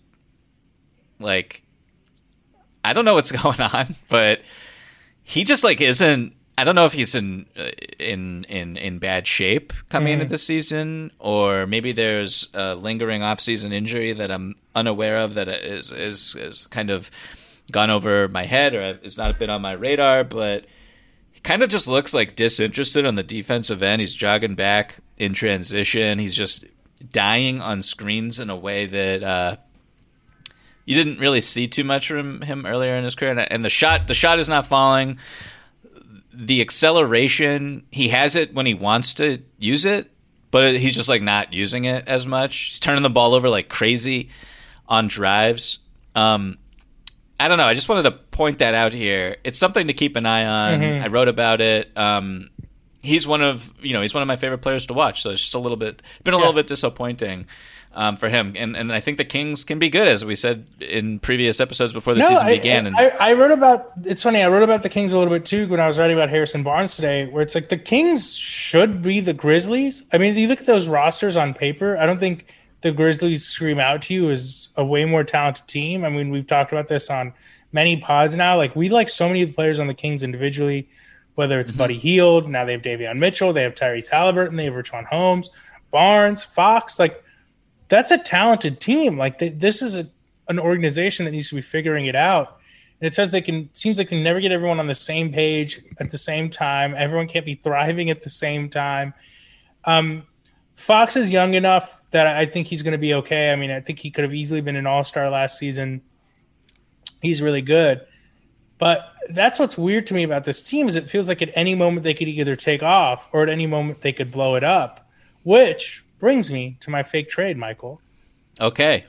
I don't know what's going on, but he just isn't. I don't know if he's in bad shape coming into the season, or maybe there's a lingering off-season injury that I'm unaware of that is kind of gone over my head, or it's not been on my radar. But he kind of just looks disinterested on the defensive end. He's jogging back in transition. He's just dying on screens in a way that you didn't really see too much from him earlier in his career. And the shot is not falling. The acceleration, he has it when he wants to use it, but he's just not using it as much. He's turning the ball over like crazy on drives. I don't know. I just wanted to point that out here. It's something to keep an eye on. I wrote about it. He's one of my favorite players to watch. So it's just a little bit disappointing for him. And I think the Kings can be good, as we said in previous episodes before the season began. I wrote about, it's funny, I wrote about the Kings a little bit too when I was writing about Harrison Barnes today, where it's the Kings should be the Grizzlies. I mean, you look at those rosters on paper, I don't think the Grizzlies scream out to you as a way more talented team. I mean, we've talked about this on many pods now. We like so many of the players on the Kings individually, whether it's Buddy Hield, now they have Davion Mitchell, they have Tyrese Halliburton, they have Richaun Holmes, Barnes, Fox. That's a talented team. This is an organization that needs to be figuring it out. And it seems like they can never get everyone on the same page at the same time. Everyone can't be thriving at the same time. Fox is young enough that I think he's going to be okay. I mean, I think he could have easily been an all-star last season. He's really good. But that's what's weird to me about this team is it feels like at any moment they could either take off or at any moment they could blow it up, which brings me to my fake trade, Michael. Okay.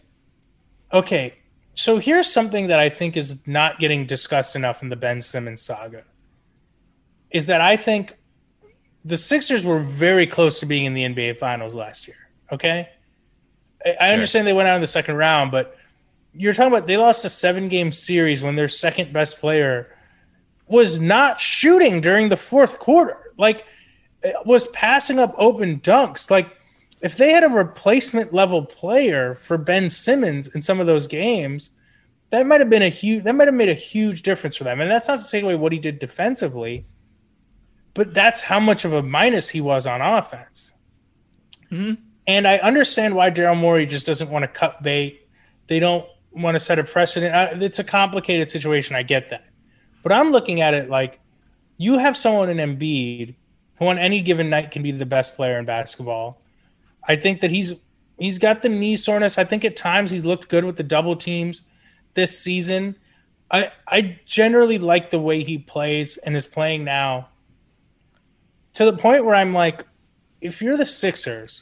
So here's something that I think is not getting discussed enough in the Ben Simmons saga, is that I think the Sixers were very close to being in the NBA Finals last year, okay? I understand they went out in the second round, but you're talking about they lost a 7-game series when their second best player was not shooting during the fourth quarter. Was passing up open dunks. If they had a replacement level player for Ben Simmons in some of those games, that might have made a huge difference for them. And that's not to take away what he did defensively, but that's how much of a minus he was on offense. Mm-hmm. And I understand why Daryl Morey just doesn't want to cut bait. They don't want to set a precedent. It's a complicated situation. I get that. But I'm looking at it you have someone in Embiid who on any given night can be the best player in basketball. I think that he's He's got the knee soreness. I think at times he's looked good with the double teams this season. I generally like the way he plays and is playing now, to the point where I'm like, if you're the Sixers,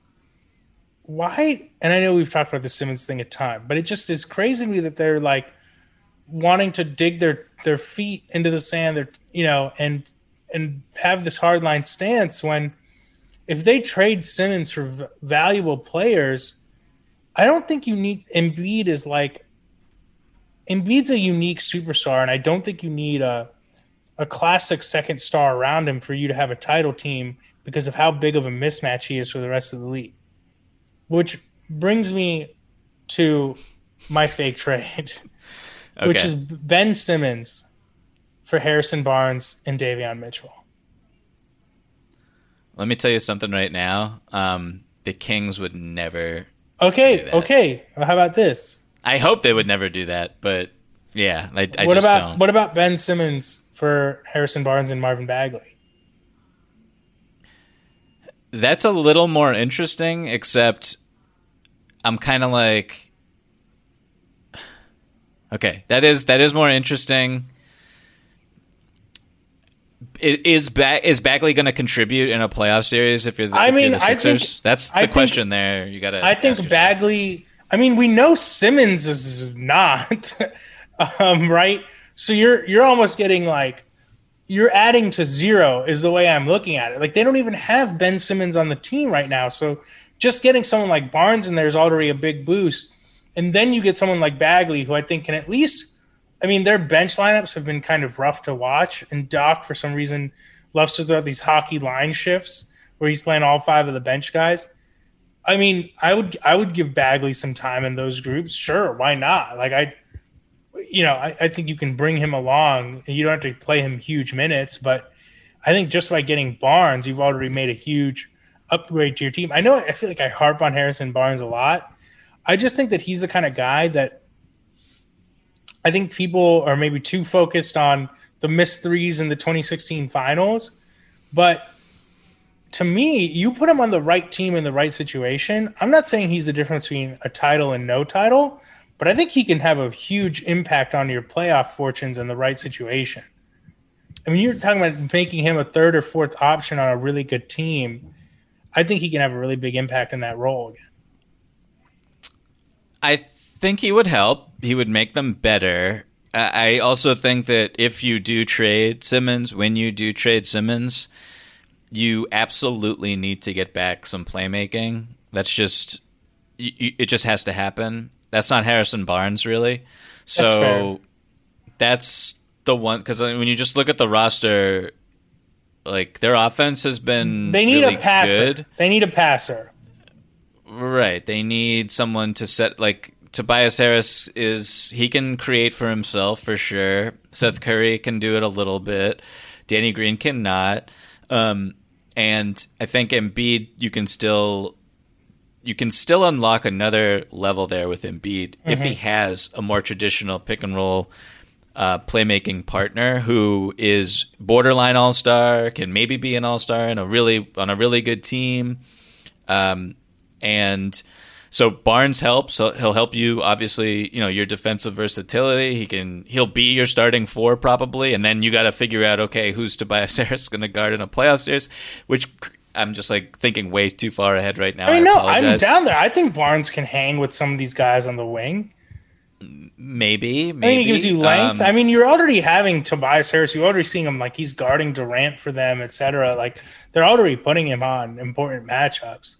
why? And I know we've talked about the Simmons thing a ton, but it just is crazy to me that they're like wanting to dig their feet into the sand, and have this hardline stance when if they trade Simmons for valuable players, I don't think you need Embiid is like Embiid's a unique superstar, and I don't think you need a classic second star around him for you to have a title team because of how big of a mismatch he is for the rest of the league. Which brings me to my fake trade, okay, which is Ben Simmons for Harrison Barnes and Davion Mitchell. Let me tell you something right now. The Kings would never Okay, do that. Okay. Well, how about this? I hope they would never do that, but yeah, I what just about, don't. What about Ben Simmons for Harrison Barnes and Marvin Bagley? That's a little more interesting, except I'm kind of like, okay, that is more interesting. Is Bagley going to contribute in a playoff series if you're the Sixers? That's the question there. You got to. I think Bagley. I mean, we know Simmons is not, right? So you're almost getting like you're adding to zero is the way I'm looking at it. Like they don't even have Ben Simmons on the team right now, so just getting someone like Barnes in there is already a big boost, and then you get someone like Bagley, who I think can at least. I mean, their bench lineups have been kind of rough to watch, and Doc, for some reason, loves to throw out these hockey line shifts where he's playing all five of the bench guys. I mean, I would give Bagley some time in those groups. Sure, why not? Like I think you can bring him along. You don't have to play him huge minutes, but I think just by getting Barnes, you've already made a huge upgrade to your team. I feel like I harp on Harrison Barnes a lot. I just think that he's the kind of guy that I think people are maybe too focused on the missed threes in the 2016 finals. But to me, you put him on the right team in the right situation. I'm not saying he's the difference between a title and no title, but I think he can have a huge impact on your playoff fortunes in the right situation. I mean, you're talking about making him a third or fourth option on a really good team. I think he can have a really big impact in that role again. I think he would help. He would make them better. I also think that if you do trade Simmons, you absolutely need to get back some playmaking. That's just it just has to happen. That's not Harrison Barnes, really. So that's the one, because when you just look at the roster, like their offense has been really a passer. Good. They need a passer. Right. They need someone to set, like Tobias Harris he can create for himself for sure. Seth Curry can do it a little bit. Danny Green cannot. And I think Embiid, you can still unlock another level there with Embiid if he has a more traditional pick and roll playmaking partner who is borderline all-star, can maybe be an all-star on a really good team. And so Barnes helps. He'll help you, obviously, your defensive versatility. He'll be your starting four probably, and then you got to figure out, okay, who's Tobias Harris going to guard in a playoff series, which I'm just like thinking way too far ahead right now. I mean, no, I'm down there. I think Barnes can hang with some of these guys on the wing. Maybe. I mean, he gives you length. I mean, you're already having Tobias Harris. You're already seeing him like he's guarding Durant for them, etc. Like they're already putting him on important matchups.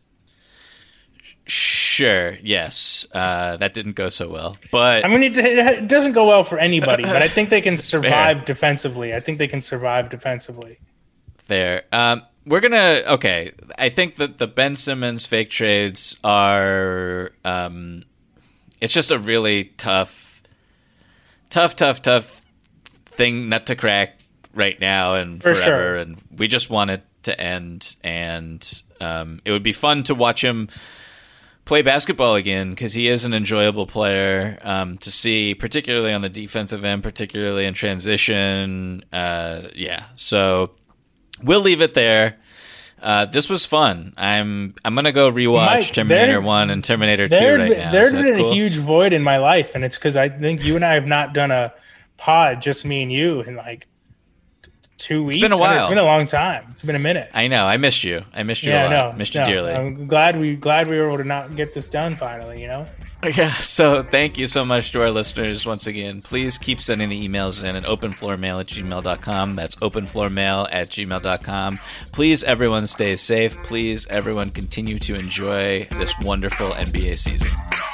Sure. Yes. That didn't go so well, but I mean, it doesn't go well for anybody. But I think they can survive defensively. Fair. We're gonna. Okay. I think that the Ben Simmons fake trades are. It's just a really tough thing nut to crack right now and for forever. Sure. And we just want it to end. And it would be fun to watch him play basketball again, because he is an enjoyable player to see, particularly on the defensive end, particularly in transition. So we'll leave it there. This was fun. I'm gonna go rewatch Mike, Terminator 1 and Terminator 2 right now. There's been a huge void in my life, and it's because I think you and I have not done a pod, just me and you, in like 2 weeks. It's been a while. It's been a long time. It's been a minute. I know. I missed you. I missed you a lot. Missed you dearly. I'm glad we were able to not get this done finally. You know. Yeah, so thank you so much to our listeners once again. Please keep sending the emails in at openfloormail@gmail.com. That's openfloormail@gmail.com. Please, everyone, stay safe. Please, everyone, continue to enjoy this wonderful NBA season.